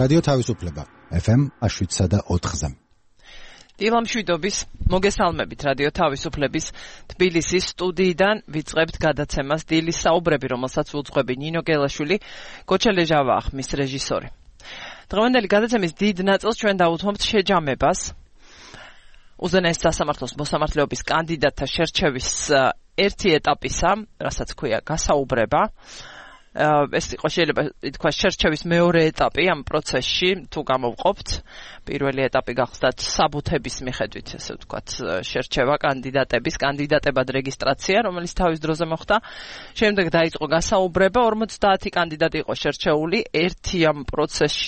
რადიო თავისუფლება FM 107.4-ზე. დილამშვიდობის მოგესალმებით რადიო თავისუფლების თბილისის სტუდიიდან ვიწყებთ გადაცემას დილის საუბრები, რომელსაც უძღვები ნინო გელაშვილი, კოჩა ლეჟავა ხმის რეჟისორი. დღევანდელი გადაცემის დიდ ნაწილს ჩვენ დავუთმობთ შეჯამებას უზენაეს სასამართლოს მოსამართლეობის კანდიდატთა შერჩევის ერთი ეტაპისა, რასაც ქვია გასაუბრება. ეს იყო შეიძლება ითქვა შერჩევის მეორე ეტაპი ამ პროცესში, თუ გამოვყოფთ. პირველი ეტაპი გახსდათ საბუთების მიხედვით, ესე ვთქვათ, შერჩევა კანდიდატების, კანდიდატებად რეგისტრაცია, რომელიც თავის დროზე მოხდა. შემდეგ დაიწყო გასაუბრება, 50 კანდიდატი იყო შერჩეული, ერთი ამ პროცესში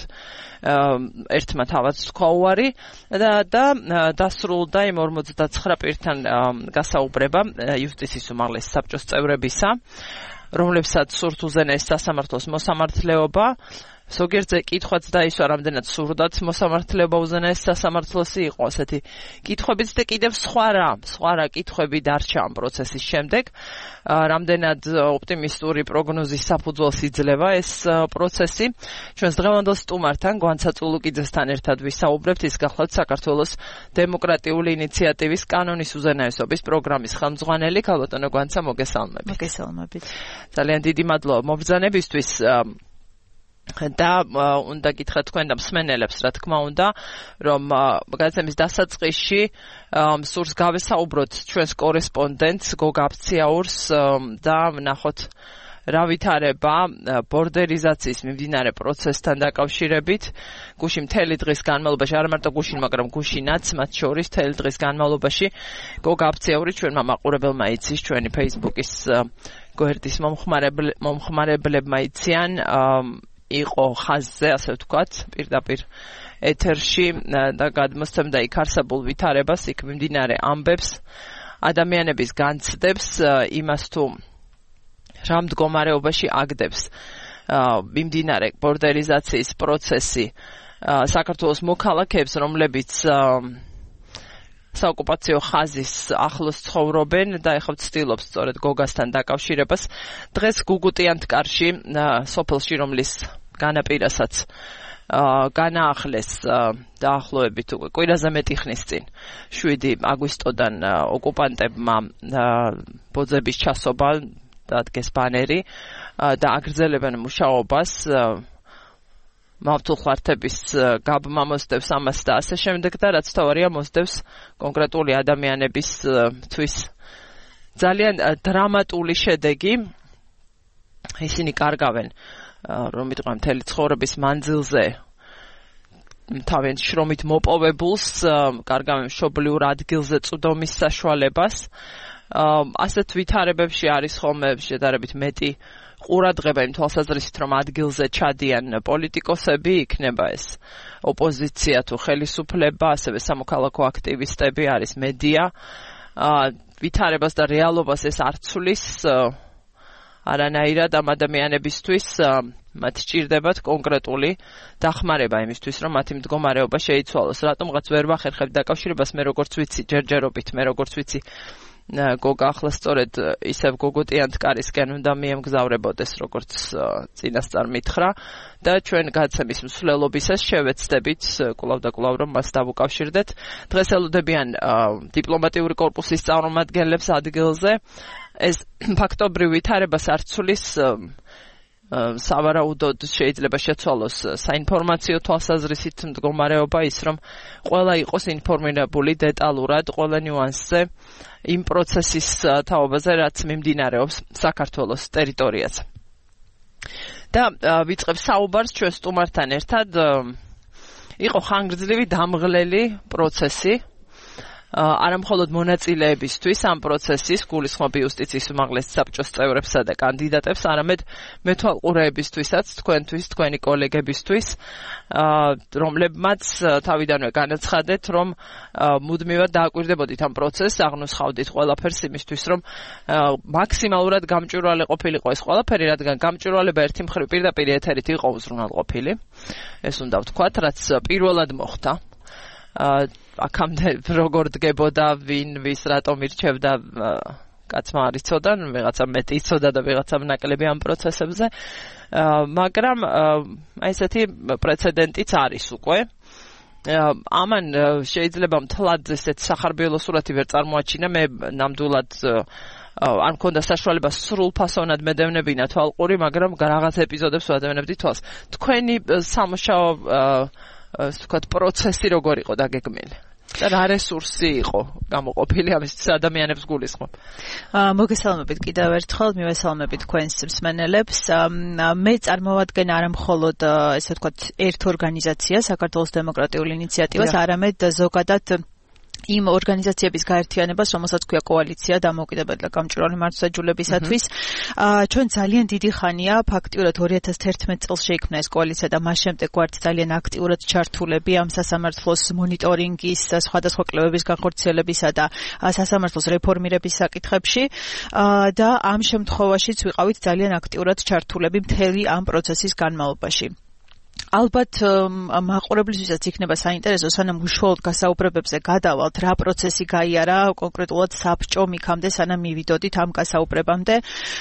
ერთმა თავად თქვა უარი და დასრულდა იმ 59 პირთან გასაუბრება იუსტიციის უმაღლესი საბჭოს წევრებისა, რომლებსაც სურთ უზენაეს სასამართლოს მოსამართლეობა. ზოგიერთზე კითხვაც დაისვა, რამდენად სურდათ მოსამართლეობა უზენაეს სასამართლოსი იყო ასეთი კითხვებიც და კიდევ სხვა კითხვები დარჩა ამ პროცესის შემდეგ. რამდენად ოპტიმისტური პროგნოზის საფუძველს იძლევა ეს პროცესი. ჩვენს დღევანდელ სტუმართან, გვანცა წულუკიძესთან ერთად ვისაუბრებთ. ის გახლავთ საქართველოს დემოკრატიული ინიციატივის კანონის უზენაესობის პროგრამის ხელმძღვანელი. ქალბატონო გვანცა, მოგესალმებით. მოგესალმებით. ძალიან დიდი მადლობა მობრძანებისთვის. და უნდა გითხრათ თქვენ და მსმენელებს, რა თქმა უნდა, რომ გადაცემის დასაწყისში სურს გავესაუბროთ ჩვენს კორესპონდენტს გოგ აბციაურს და ვნახოთ რა ვითარება ბორდერიზაციის მიმდინარე პროცესთან დაკავშირებით. გუშინ მთელი დღის განმავლობაში, არა მარტო გუშინ, მაგრამ გუშინაც, მათ შორის მთელი დღის განმავლობაში გოგ აბციაური ჩვენმა მაყურებელმა იცის, ჩვენი Facebook-ის გვერდის მომხმარებლებმა იციან, იყო ხაზზე, ასე ვთქვათ, პირდაპირ ეთერში და გადმოსცემდა იქ არსებულ ვითარებას, იქ მიმდინარე ამბებს, ადამიანების განცდებს, იმას თუ რა მდგომარეობაში აგდებს მიმდინარე ბორდერიზაციის პროცესი საქართველოს მოქალაქეებს, რომლებიც საოკუპაციო ხაზის ახლოს ცხოვრობენ და ეხლა ვცდილობთ სწორედ გოგასთან დაკავშირებას. დღეს გუგუტიანთკარში, სოფელში, რომლის განაპირასაც განაახლეს დაახლოებით კვირაზე მეტი ხნის წინ 7 აგვისტოდან ოკუპანტებმა ბოძების ჩასობა დადგეს ბანერი და აგრძელებენ მუშაობას. მავთულხლართების გაბმა მოსდევს ამას და ასე შემდეგ და რაც თავარია მოსდევს კონკრეტული ადამიანებისთვის ძალიან დრამატული შედეგი. ისინი კარგავენ, რომ იტყვიან, მთელი ცხოვრების მანძილზე თავენ შრომით მოპოვებულს, კარგავენ მშობლიურ ადგილზე წვდომის საშუალებას. ასეთ ვითარებებში არის ხოლმე შედარებით მეტი ყურადღება იმ თვალსაზრისით, რომ ადგილზე ჩადიან პოლიტიკოსები, იქნება ეს ოპოზიცია თუ ხელისუფლება, ასევე სამოქალაქო აქტივისტები, არის მედია. ვითარებას და რეალობას ეს არ ცვლის არანაირად ამ ადამიანებისთვის. მათ სჭირდებათ კონკრეტული დახმარება იმისთვის, რომ მათი მდგომარეობა შეიცვალოს. რატომღაც ვერ ვახერხებ დაკავშირებას, მე როგორც ვიცი, ჯერჯერობით, მე როგორც ვიცი, გოგა ახლა სწორედ ისევ გოგუტიანთკარისკენ უნდა მიემგზავრებოდეს, როგორც წინასწარ მითხრა და ჩვენ გადაცემის მსვლელობისას შევეცდებით კვლავ და კვლავ რომ მას დავუკავშირდეთ. დღეს ელოდებიან დიპლომატიური კორპუსის წარმომადგენლებს ადგილზე. ეს ფაქტობრივ ვითარებას არ ცვლის, სავარაუდოდ შეიძლება შეცვალოს საინფორმაციო თვალსაზრისით მდგომარეობა, ის რომ ყველა იყოს ინფორმირებული დეტალურად ყველა ნიუანსზე იმ პროცესის თაობაზე, რაც მიმდინარეობს საქართველოს ტერიტორიაზე. და ვიწყებ საუბარს ჩვენ სტუმართან ერთად. იყო ხანგრძლივი დამღლელი პროცესი, არა მხოლოდ მონაწილეებისთვის ამ პროცესის, გულისხმობ იუსტიციის უმაღლესი საბჭოს წევრებსა და კანდიდატებს, არამედ მეთვალყურეებისთვისაც, თქვენთვის, თქვენი კოლეგებისთვის, რომლებმაც თავიდანვე განაცხადეთ, რომ მუდმივად დააკვირდებოდით ამ პროცესს, აღნუსხავდით ყველაფერს იმისთვის, რომ მაქსიმალურად გამჭვირვალე ყოფილიყო ეს ყველაფერი, რადგან გამჭვირვალება ერთი მხრივ პირდაპირ ეთერით იყო უზრუნველყოფილი. ეს უნდა ვთქვათ, რაც პირველად მოხდა. აქამდე როგორ დგებოდა, ვინ ვის რატომ ირჩევდა კაცმა არ იცოდა, ვიღაცა მეტი იცოდა და ვიღაცა ნაკლები ამ პროცესებზე. მაგრამ აი ესეთი პრეცედენტიც არის უკვე. ამან შეიძლება მთლად ესეთ სახარბიელო სურათი ვერ წარმოაჩინა, მე ნამდვილად არ მქონდა საშუალება სრულფასოვნად მედევნებინა თვალყური, მაგრამ რაღაც ეპიზოდებს ვადევნებდი თვალს. თქვენი სამუშაო ვთქვათ პროცესი როგორ იყო დაგეგმილი? და რა რესურსი იყო გამოყოფილი ამის ადამიანებს გულისხმობ? მოგესალმებით კიდევ ერთხელ, მივესალმებით თქვენს მსმენელებს. მე წარმოვადგენ არა მხოლოდ ესე ვთქვათ ერთ ორგანიზაციას, საქართველოს დემოკრატიული ინიციატივას, არამედ ზოგადად იმ ორგანიზაციების გაერთიანებას, რომელსაც ქვია კოალიცია დამოუკიდებელი და გამჭვირვალე მართლმსაჯულებისათვის. ჩვენ ძალიან დიდი ხანია, ფაქტიურად 2011 წელს შეიქმნა ეს კოალიცია და მას შემდეგ ვართ ძალიან აქტიურად ჩართულები ამ სასამართლოს მონიტორინგის, სხვადასხვა კვლევების განხორციელებისა და სასამართლოს რეფორმირების საკითხებში და ამ შემთხვევაშიც ვიყავით ძალიან აქტიურად ჩართულები მთელი ამ პროცესის განმავლობაში. ალბათ მაყურებლისთვისაც იქნება საინტერესო, სანამ უშუალოდ გასაუბრებებზე გადავალთ, რა პროცესი გაიარა კონკრეტულად საბჭომ იქამდე, სანამ მივიდოდით ამ გასაუბრებამდე.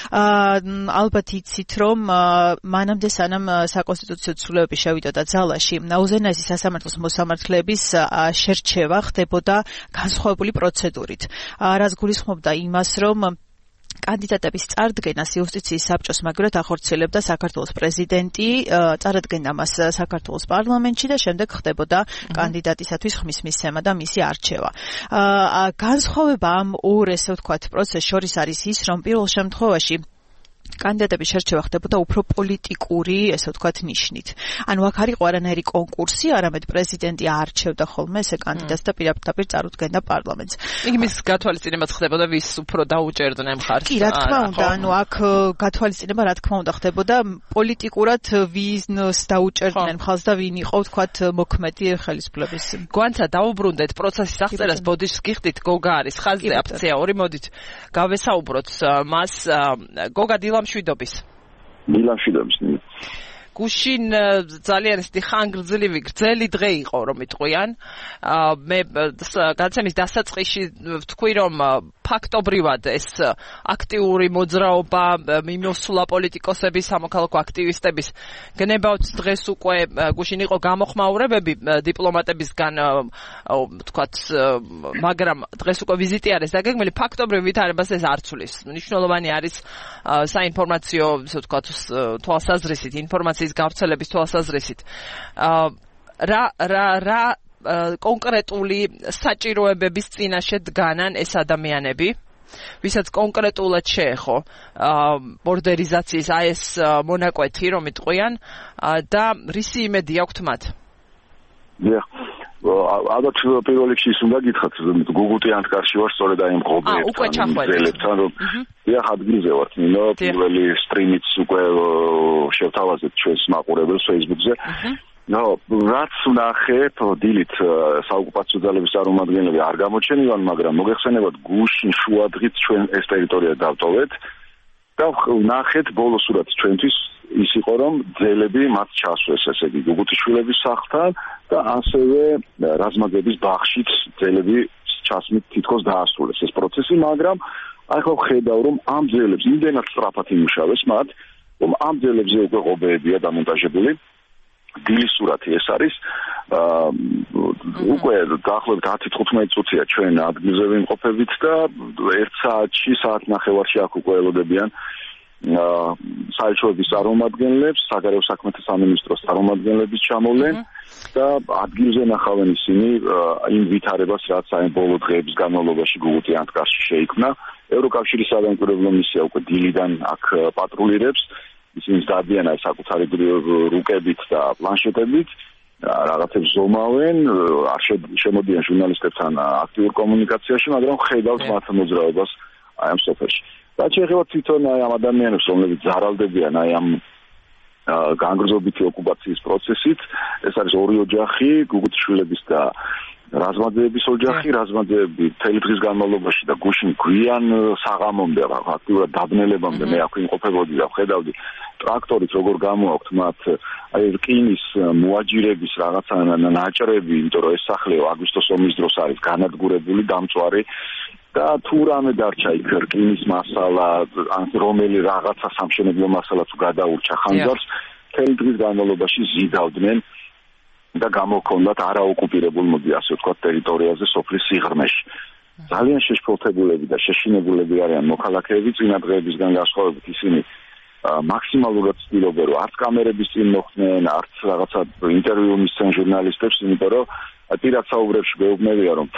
ალბათ იცით, რომ მანამდე სანამ საკონსტიტუციო ცვლილებები შევიდოდა ძალაში, უზენაესი სასამართლოს მოსამართლეების შერჩევა ხდებოდა განსხვავებული პროცედურით. რაც გულისხმობდა იმას, რომ კანდიდატების წარდგენას იუსტიციის საბჭოს მაგივრად ახორციელებდა საქართველოს პრეზიდენტი, წარადგენდა მას საქართველოს პარლამენტში და შემდეგ ხდებოდა კანდიდატისათვის ხმის მისცემა და მისი არჩევა. განსხვავება ამ ორ ესე ვთქვათ პროცესს შორის არის ის, რომ პირველ შემთხვევაში კანდიდატების შერჩევა ხდებოდა უფრო პოლიტიკური, ესე ვთქვათ, ნიშნით. ანუ აქ არ იყო არანაირი კონკურსი, არამედ პრეზიდენტი არჩევდა ხოლმე ესე კანდიდატს და პირდაპირ წარუდგენდა პარლამენტს. იგი მის გათვალისწინებაც ხდებოდა, ვის უფრო დაუჭერდნენ მხარს. კი, რა თქმა უნდა, ანუ აქ გათვალისწინება რა თქმა უნდა ხდებოდა პოლიტიკურად ვინს დაუჭერდნენ მხარს და ვინ იყო, ვთქვათ, მოქმედი ხელისუფლების. გვანცა დაუბრუნდეთ პროცესის აღწერას, ბოდიშს გიხდით, გოგა არის ხაზზე აფცია 2, მოდით გავესაუბროთ მას. გოგა დილამშვიდობის. გუშინ ძალიან ისეთი ხანგრძლივი გრძელი დღე იყო, რომ იტყვიან. მე გადაცემის დასაწყისში ვთქვი, რომ ფაქტობრივად ეს აქტიური მოძრაობა, მიმოსვლა პოლიტიკოსების, სამოქალაქო აქტივისტების გნებავთ დღეს უკვე გუშინ იყო გამოხმაურებები დიპლომატებისგან, ვთქვათ, მაგრამ დღეს უკვე ვიზიტი არის დაგეგმილი, ფაქტობრივ ვითარებას ეს არ ცვლის. მნიშვნელოვანი არის საინფორმაციო, ისე ვთქვათ, თვალსაზრისით, ინფორმაციის გავრცელების თვალსაზრისით. რა კონკრეტული საჭიროებების წინაშე დგანან ეს ადამიანები, ვისაც კონკრეტულად შეეხო ბორდერიზაციის ეს მონაკვეთი, რომ იტყვიან, და რისი იმედი აქვთ მათ? ალბათ პირველ რიგში ის უნდა გითხრათ, გუგუტი ანტკარში ვარ, სწორედ აი ამ ყობეებთან, რომ ადგილზე ვართ, ნინო, პირველი სტრიმიც უკვე შევთავაზეთ ჩვენს მაყურებელს Facebook-ზე. რაც ვნახეთ, დილით საოკუპაციო ძალების წარმომადგენლები არ გამოჩენილან, მაგრამ მოგეხსენებათ, გუშინ შუადღით ჩვენ ეს ტერიტორია დავტოვეთ და ვნახეთ ბოლო სურათი ჩვენთვის ის იყო, რომ ძელები მათ ჩასვეს, ესე იგი, გუგუტიშვილების სახლთან და ასევე რაზმაძეების ბაღშიც ძელები ჩასმით თითქოს დაასრულეს ეს პროცესი, მაგრამ ახლა ვხედავ, რომ ამ ძელებს იმდენად სწრაფად იმუშავეს მათ, რომ ამ ძელებზე უკვე ყობეებია დამონტაჟებული. დილის სურათი ეს არის, უკვე დაახლოებით 10-15 წუთია ჩვენ ადგილზე ვიმყოფებით და 1 საათში, საათნახევარში აქ უკვე ელოდებიან საელჩოების წარმომადგენლებს, საგარეო საქმეთა სამინისტროს წარმომადგენლების ჩამოვლენ და ადგილზე ნახავენ ისინი იმ ვითარებას, რაც აი ბოლო დღეების განმავლობაში გუგუტი ანტკარში შეიქმნა. ევროკავშირის სადამკვირვებლო მისია უკვე დილიდან აქ პატრულირებს. ისინი დადიან აი საკუთარი რუკებით და პლანშეტებით, რაღაცებს ზომავენ, არ შემოდიან ჟურნალისტებთან აქტიურ კომუნიკაციაში, მაგრამ ხედავთ მათ მოძრაობას აი ამ სოფელში. რაც შეეხება თვითონ აი ამ ადამიანებს, რომლებიც ზარალდებიან აი ამ განგრძობითი ოკუპაციის პროცესით, ეს არის 2 ოჯახი, გუგუტიშვილების და რაზმაძეების ოჯახი, რაზმაძეები მთელი დღის განმავლობაში და გუშინ გვიან საღამომდე, აქტიურად დაბნელებამდე მე აქ იმყოფებოდი და ვხედავდი ტრაქტორით როგორ გამოაქვთ მათ აი რკინის მოაჯირების რაღაცა ნაჭრები, იმიტომ რომ ეს სახლი აგვისტოს ომის დროს არის განადგურებული, დამწვარი და თუ რამე დარჩა იქ რკინის მასალა, ან რომელი რაღაცა სამშენებლო მასალა თუ გადაურჩა ხანძარს, მთელი დღის განმავლობაში ზიდავდნენ და გამოჰქონდათ არაოკუპირებულ, მოდი ასე ვთქვათ, ტერიტორიაზე სოფლის სიღრმეში. ძალიან შეშფოთებულები და შეშინებულები არიან მოქალაქეები, წინა დღეებისგან განსხვავებით ისინი მაქსიმალურად ცდილობენ, რომ არც კამერების წინ მოხვდნენ, არც რაღაცა ინტერვიუ მისცენ ჟურნალისტებს, იმიტომ რომ პირად საუბრებში გვეუბნებიან, რომ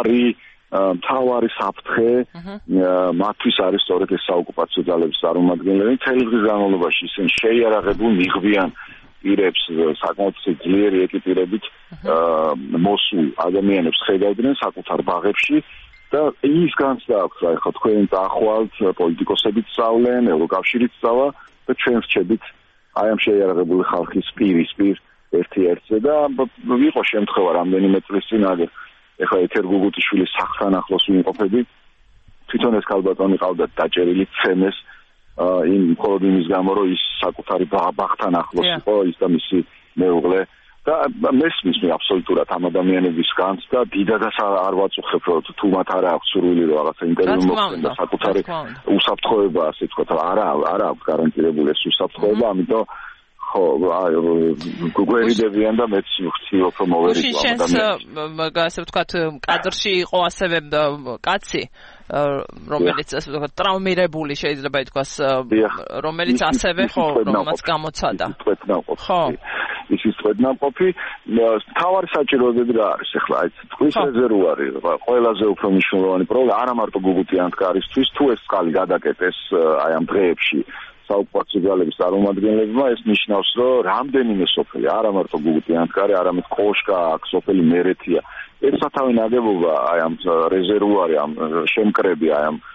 მთავარი საფრთხე მათთვის არის სწორედ ეს საოკუპაციო ძალების წარმომადგენლები. მთელი დღის განმავლობაში ისინი შეიარაღებულ მიღვიან პირებს, საკმაოდ ძლიერი ეკიპირებით მოსულ ადამიანებს ხედავდნენ საკუთარ ბაღებში და ის განცდა აქვს, რა ეხლა თქვენ დაახვალთ, პოლიტიკოსებიც სწავლენ, ევროკავშირიც სწავლა და ჩვენ ვრჩებით აი ამ შეიარაღებული ხალხის პირისპირ ერთ-ერთზე და იყო შემთხვევა რამდენიმე წლის წინ ეხლა ეთერ გუგუტიშვილის სახლთან ახლოს ვიმყოფები, თვითონ ეს ქალბატონი ყავდათ დაჭერილი ცემეს მხოლოდ იმის გამო, რომ ის საკუთარი ბაღთან ახლოს იყო, ის და მისი მეუღლე და მესმის მე აბსოლუტურად ამ ადამიანების განცდა, დიდადაც არ ვაწუხებ, რომ თუ მათ არ აქვს სურვილი რომ რაღაცა ინტერვიუ მოხდეს და საკუთარი უსაფრთხოება, ასე ვთქვათ, არა აქვს გარანტირებული ეს უსაფრთხოება, ამიტომ ხო, გვერდებიან და მეც ვხსნილობ, რომ მოვერიდო ადამიანს. ასე ვთქვათ, კადრში იყო ასევე კაცი, რომელიც ასე ვთქვათ, ტრავმირებული შეიძლება ითქვას, რომელიც ასევე ხო, რომელმაც გამოცადა. ხო. ისიც თვეთნამყოფი, თავარი საჭიროებები რა არის ახლა, აი წყლის რეზერვუარი, ყველაზე უფრო მნიშვნელოვანი პრობლემა, არა მარტო გუგუტიანთკარისთვის, თუ ეს წყალი გადაკეტეს აი ამ დღეებში საოკუპაციო ძალების წარმომადგენლებმა, ეს ნიშნავს, რომ რამდენიმე სოფელი, არა მარტო გუგუტიანთკარი, არამედ კოშკა, აქ სოფელი მერეთია, ეს სათავე ნაგებობა, აი ამ რეზერვუარი, ამ შემკრები, აი ამ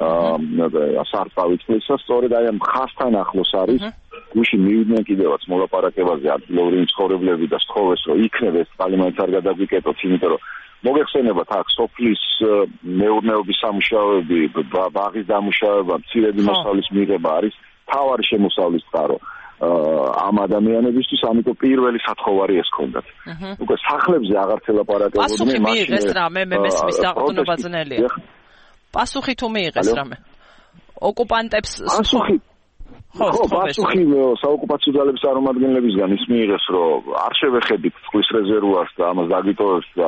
სარწყავი წყლისა, სწორედ აი ამ ხასთან ახლოს არის. გუშინ მივიდნენ კიდევაც მოლაპარაკებაზე ადგილობრივი მცხოვრებლები და სთხოვეს, რომ იქნებ ეს წყალი მაინც არ გადაგვიკეტოთ, იმიტომ რომ მოგეხსენებათ აქ სოფლის მეურნეობის სამუშაოები, ბაღის დამუშავება, მცირედი მოსავლის მიღება არის თავარი შემოსავლის წყარო ამ ადამიანებისთვის, ამიტომ პირველი სათხოვარი ეს ქონდათ. უკვე სახლებზე აღარც ელაპარაკებოდნენ. პასუხი მიიღეს რამე, მე მესმის დაყრდნობა ძნელია. პასუხი თუ მიიღეს რამე. ოკუპანტებს პასუხი ხო, პასუხი საოკუპაციო ძალების წარმომადგენლებისგან ის მიიღეს, რომ არ შევეხებით წყლის რეზერვუარს და ამას დაგიტოვებს და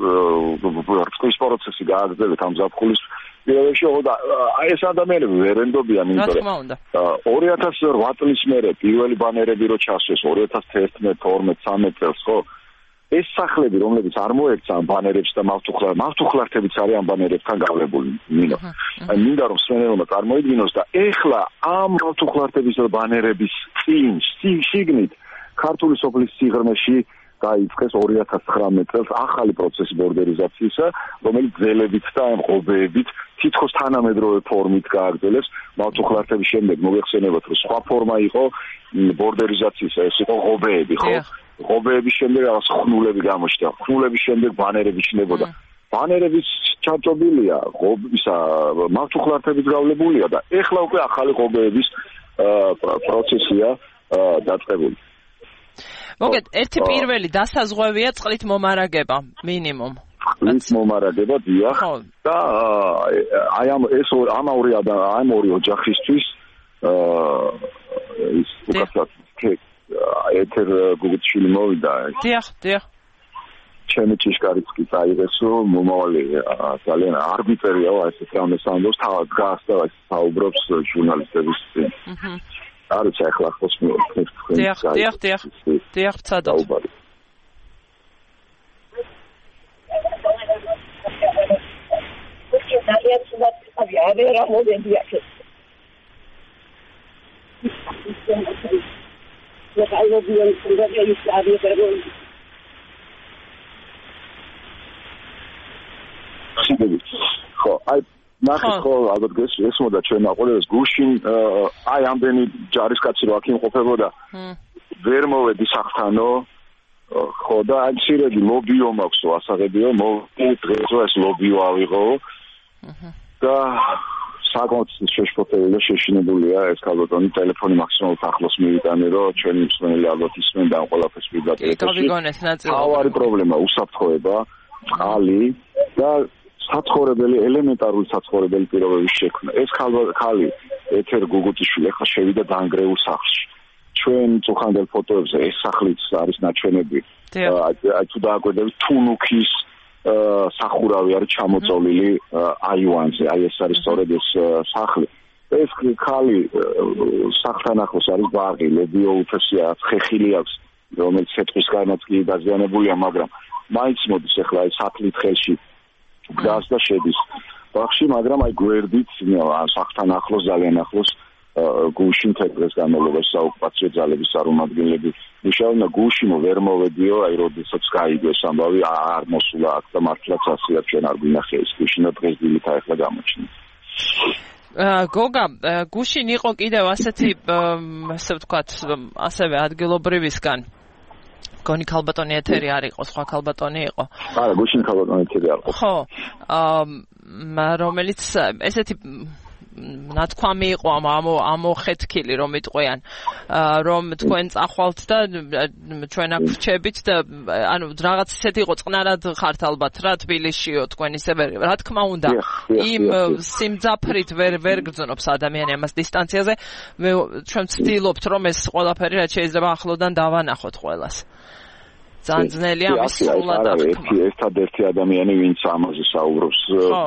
წყლის პროცესი გააგრძელეთ ამ ზაფხულის პირობებში, და აი ეს ადამიანები ვერ ენდობიან, იმიტომ რომ 2008 წლის მერე პირველი ბანერები რო ჩასვეს 2011-12-13 წელს, ხო, ეს სახლები, რომლებიც არ მოექცა ამ ბანერებს და მავთუხლართებიც არის ამ ბანერებთან გავლებული, მინო. აი მინდა რომ სვენელმა წარმოიდგინოს და ეხლა ამ მავთუხლართების და ბანერების წინ შიგნით ქართული სოფლის სიღრმეში დაიწყეს 2019 წელს ახალი პროცესი ბორდერიზაციისა, რომელიც ძელებით და ღობეებით თითქოს თანამედროვე ფორმით გააგრძელებს. მავთუხლართების შემდეგ მოგეხსენებათ, რომ სხვა ფორმა იყო ბორდერიზაციისა, ეს იყო ღობეები, ხო? ღობეების შემდეგ რაღაც ხნულები გამოჩნდა. ხნულების შემდეგ ბანერები ჩნდებოდა. ბანერების ჩაჭობილია, მავთუხლართების გავლებულია და ეხლა უკვე ახალი ღობეების პროცესია დაწყებული. მოგეთ, ერთი პირველი დასაზღვევია წყლით მომარაგება, მინიმუმ. წყლით მომარაგება, დიახ. და აი ამ ორი ოჯახისთვის ის უკაცრავად ეთერ გუგუტიშვილი მოვიდა. დიახ. ჩემი ჭიშკარიც კი წაიღესო, მომავალი ძალიან არბიტერიაო, ესეც რამეს ამბობს, თავად დგას და საუბრობს ჟურნალისტების წინ. არ ვიცი ახლა ხოს მოვხდეს თქვენ. დიახ, ცადოთ. ხო, აი ნახეთ ხო, ალბათ გესმოდა ჩვენ აყოლებს გუშინ აი ამდენი ჯარისკაცი რო აქ იმყოფებოდა, ვერ მოვედი სახლთანო, ხო და აი ცირედი ლობიო მაქვსო ასაღებიო, დღესო ეს ლობიო ავიღო და საკმაოდ შეშფოთებული და შეშინებულია ეს ქალბატონი, ტელეფონი მაქსიმალურად ახლოს მივიტანე, რომ ჩვენი მსმენელი ალბათ ისმენ და ამ ყველაფერს მივიდათ. გავიგონეთ ნაწილობრივ. თავარი პრობლემა უსაფრთხოება, წყალი და საცხოვრებელი ელემენტარული საცხოვრებელი პირობების შექმნა. ეს ხალი ეთერ გუგუტიშვილი ახლა შევიდა დაანგრეულ სახლში. ჩვენ წუხანდელ ფოტოებზე ეს სახლიც არის ნაჩვენები. აი თუ დააკვირდებით თუნუქის სახურავი არის ჩამოწოლილი აივანზე. აი ეს არის სწორედ ეს სახლი. ეს ხალი სახლთან ახლოს არის ბაღი, ლედიო უთესია, ხეხილი აქვს, რომელიც სეტყვისგანაც კი დაზიანებულია, მაგრამ მაინც მოდის ახლა ეს სახლით ხელში გზას და შედის ბაღში, მაგრამ აი გვერდით სახლთან ახლოს ძალიან ახლოს გუშინ თეთრეს განმავლობაში საოკუპაციო ძალების წარმომადგენლები მუშაობენ და გუშინ ვერ მოვედიო, აი როდესაც გაიგო ეს ამბავი არ მოსულა აქ და მართლაც ასეა ჩვენ არ გვინახე ეს გუშინ და დღეს დილით ახლა გამოჩნდა. გოგა, გუშინ იყო კიდევ ასეთი, ასე ვთქვათ, ასევე ადგილობრივისგან. გონი ქალბატონი ეთერი არ იყო, სხვა ქალბატონი იყო. არა, გუშინ ქალბატონი ეთერი არ იყო. ხო, რომელიც ესეთი ნათქვამი იყო ამოხეთქილი რომ იტყვიან რომ თქვენ წახვალთ და ჩვენ აქ ვრჩებით და ანუ რაღაც ისეთი იყო წყნარად ხართ ალბათ რა თბილისშიო თქვენ ისე რა თქმა უნდა იმ სიმძაფრით ვერ გრძნობს ადამიანი ამას დისტანციაზე ჩვენ ვცდილობთ რომ ეს ყველაფერი რაც შეიძლება ახლოდან დავანახოთ ყველას ძალიან ძნელია ამის სრულად ერთადერთი ადამიანი ვინც ამაზე საუბრობს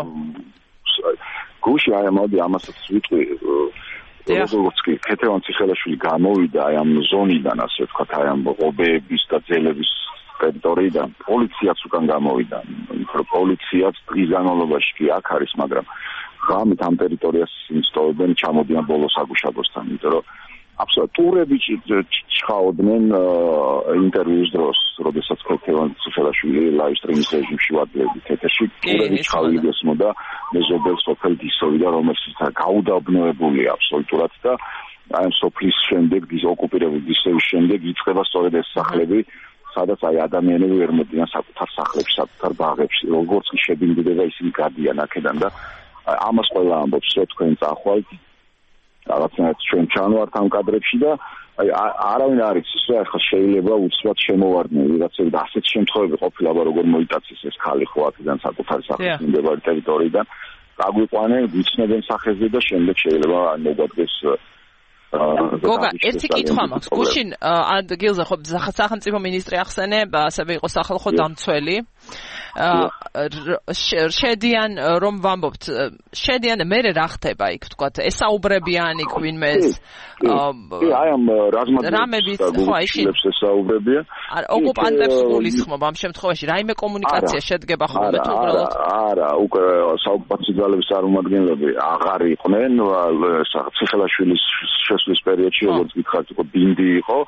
გუში აი მოდი ამასაც ვიტყვი როგორც კი ქეთევან ციხელაშვილი გამოვიდა აი ამ ზონიდან ასე ვთქვათ აი ამ ღობეების და ძელების ტერიტორიიდან პოლიციაც უკან გამოვიდა პოლიციაც დღის განმავლობაში კი აქ არის მაგრამ ღამით ამ ტერიტორიას ინსტოლებენ ჩამოდიან ბოლო საგუშაგოსთან იმიტომ რომ აბსოლუტურად ჩხაოდნენ ინტერვიუს დროს, როდესაც ქეთევან ციხელაშვილი ლაივ სტრიმის რეჟიმში ვადლებდით ეთერში, ტურები ჩხავილი გესმოდა მეზობელ სოფელ დისოვიდან, რომელსაც გაუდაბნოებულია აბსოლუტურად და აი ამ სოფლის შემდეგ ოკუპირებული დისოვის შემდეგ იწყება სწორედ ეს სახლები, სადაც აი ადამიანები ვერ მოდიან საკუთარ სახლებში, საკუთარ ბაღებში, როგორც კი შედინდება ისინი გადიან აქედან და ამას ყველა ამბობს, რომ თქვენ წახვალთ რაღაცნაირად ჩვენ ჩანვართ ამ კადრებში და აი არავინ არ იცის რა ახლა შეიძლება უცბად შემოვარდნენ ვიღაცები და ასეთ შემთხვევები ყოფილა როგორ მოიტაცეს ეს ხალი ხო აქედან საკუთარი სახლის მიმდებარე ტერიტორიიდან გაგვიყვანენ ვიცნობენ სახეზე და შემდეგ შეიძლება მოგვადგეს გოგა ერთი კითხვა მაქვს გუშინ ადგილზე ხო სახელმწიფო მინისტრი ახსენე ასევე იყო სახალხო დამცველი შედიან რომ ვამბობთ შედიან მე რა ხდება იქ თქვათ ესაუბრებიან იქ ვინმე აი ამ რამებით ხო ისინი ესაუბრებიან ოკუპანტებს გულისხმობ ამ შემთხვევაში რაიმე კომუნიკაცია შედგება ხოლმე თუ უბრალოდ არა უკვე საოკუპაციო ძალების წარმომადგენლები აღარ იყვნენ ციხელაშვილის შესვლის პერიოდში როგორც გითხარით იყო ბინდი იყო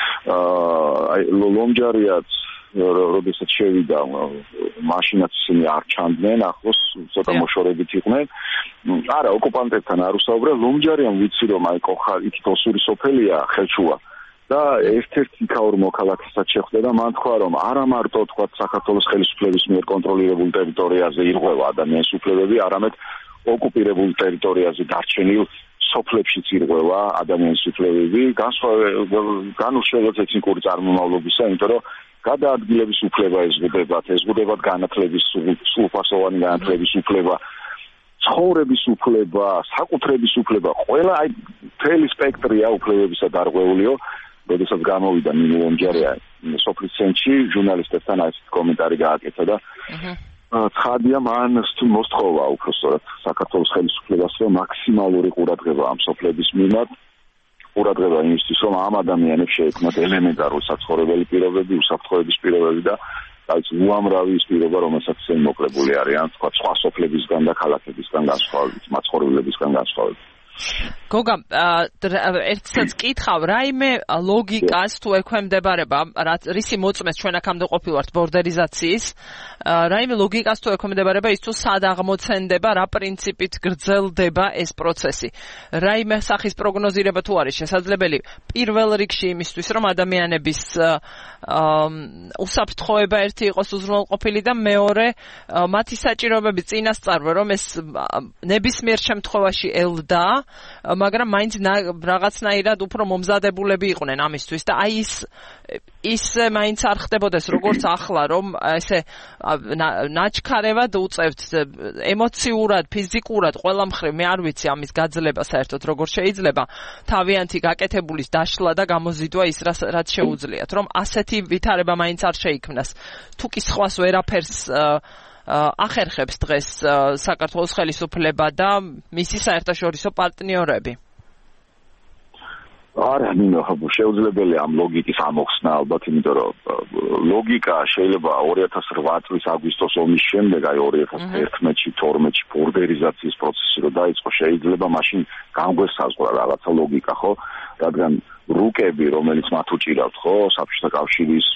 აი ლომჯარიაც როდესაც შევიდა მაშინაც ისინი არ ჩანდნენ ახლოს ცოტა მოშორებით იყვნენ არა ოკუპანტებთან არ უსაუბრა ლომჯარიამ ვიცი რომ აი იქით ოსური სოფელია ხელჩუა და ერთ-ერთი იქაურ მოქალაქესაც შეხვდა და მან თქვა რომ არა მარტო თქვა საქართველოს ხელისუფლების მიერ კონტროლირებულ ტერიტორიაზე ირღვევა ადამიანის უფლებები არამედ ოკუპირებულ ტერიტორიაზე დარჩენილ სოფლებშიც ირღვევა ადამიანის უფლებები განუჩვენებლად ეთნიკური წარმომავლობისა იმიტომ რომ გადაადგილების უფლება ეზღუდებათ განათლების სრულფასოვანი განათლების უფლება ცხოვრების უფლება საკუთრების უფლება ყველა აი მთელი სპექტრია უფლებებისა დარღვეულიო როდესაც გამოვიდა მინულონჯარია სოფლის ცენტრში ჟურნალისტებთან ეს კომენტარი გააკეთა და ცხადია მან მოსთხოვა უბრალოდ საქართველოს ხელისუფლებას რომ მაქსიმალური ყურადღება ამ სოფლების მიმართ ყურადღება იმისთვის რომ ამ ადამიანებს შეექმნათ ელემენტარული საცხოვრებელი პირობები, უსაფრთხოების პირობები და აი უამრავი ის პირობა რომელსაც ისინი მოკლებული არიან თქვა სხვა სოფლებისგან და ქალაქებისგან განსხვავებით, მაცხოვრებლებისგან განსხვავებით. გოგა, ერთსაც კითხავ, რაიმე ლოგიკას თუ ექვემდებარება, რისი მოწმეს ჩვენ აქამდე ყოფილვართ ბორდერიზაციის, რაიმე ლოგიკას თუ ექვემდებარება ის თუ სად აღმოცენდება, რა პრინციპით გრძელდება ეს პროცესი. რაიმე სახის პროგნოზირება თუ არის შესაძლებელი პირველ რიგში იმისთვის, რომ ადამიანების უსაფრთხოება ერთი იყოს უზრუნველყოფილი და მეორე მათი საჭიროებების წინასწარ რომ ეს ნებისმიერ შემთხვევაში ელდა მაგრამ მაინც რაღაცნაირად უფრო მომზადებულები იყვნენ ამისთვის და აი ის მაინც არ ხდებოდეს როგორც ახლა რომ ესე ნაჩქარევად უწევთ ემოციურად, ფიზიკურად ყველა მხრივ მე არ ვიცი ამის გაძლება საერთოდ როგორ შეიძლება თავიანთი გაკეთებულის დაშლა და გამოზიდვა ის რაც შეუძლიათ რომ ასეთი ვითარება მაინც არ შეიქმნას თუ კი სხვას ვერაფერს ახერხებს დღეს საქართველოს ხელისუფლება და მისი საერთაშორისო პარტნიორები არა, ნინო, შეუძლებელია ამ ლოგიკის ამოხსნა ალბათ, იმიტომ რომ ლოგიკა შეიძლება 2008 წლის აგვისტოს ომის შემდეგ, აი 2011-ში, 12-ში ბორდერიზაციის პროცესი რო დაიწყო, შეიძლება მაშინ განგვესაზღვრა რაღაცა ლოგიკა, ხო? რადგან რუკები, რომელიც მათ უჭირავთ, ხო, საბჭოთა კავშირის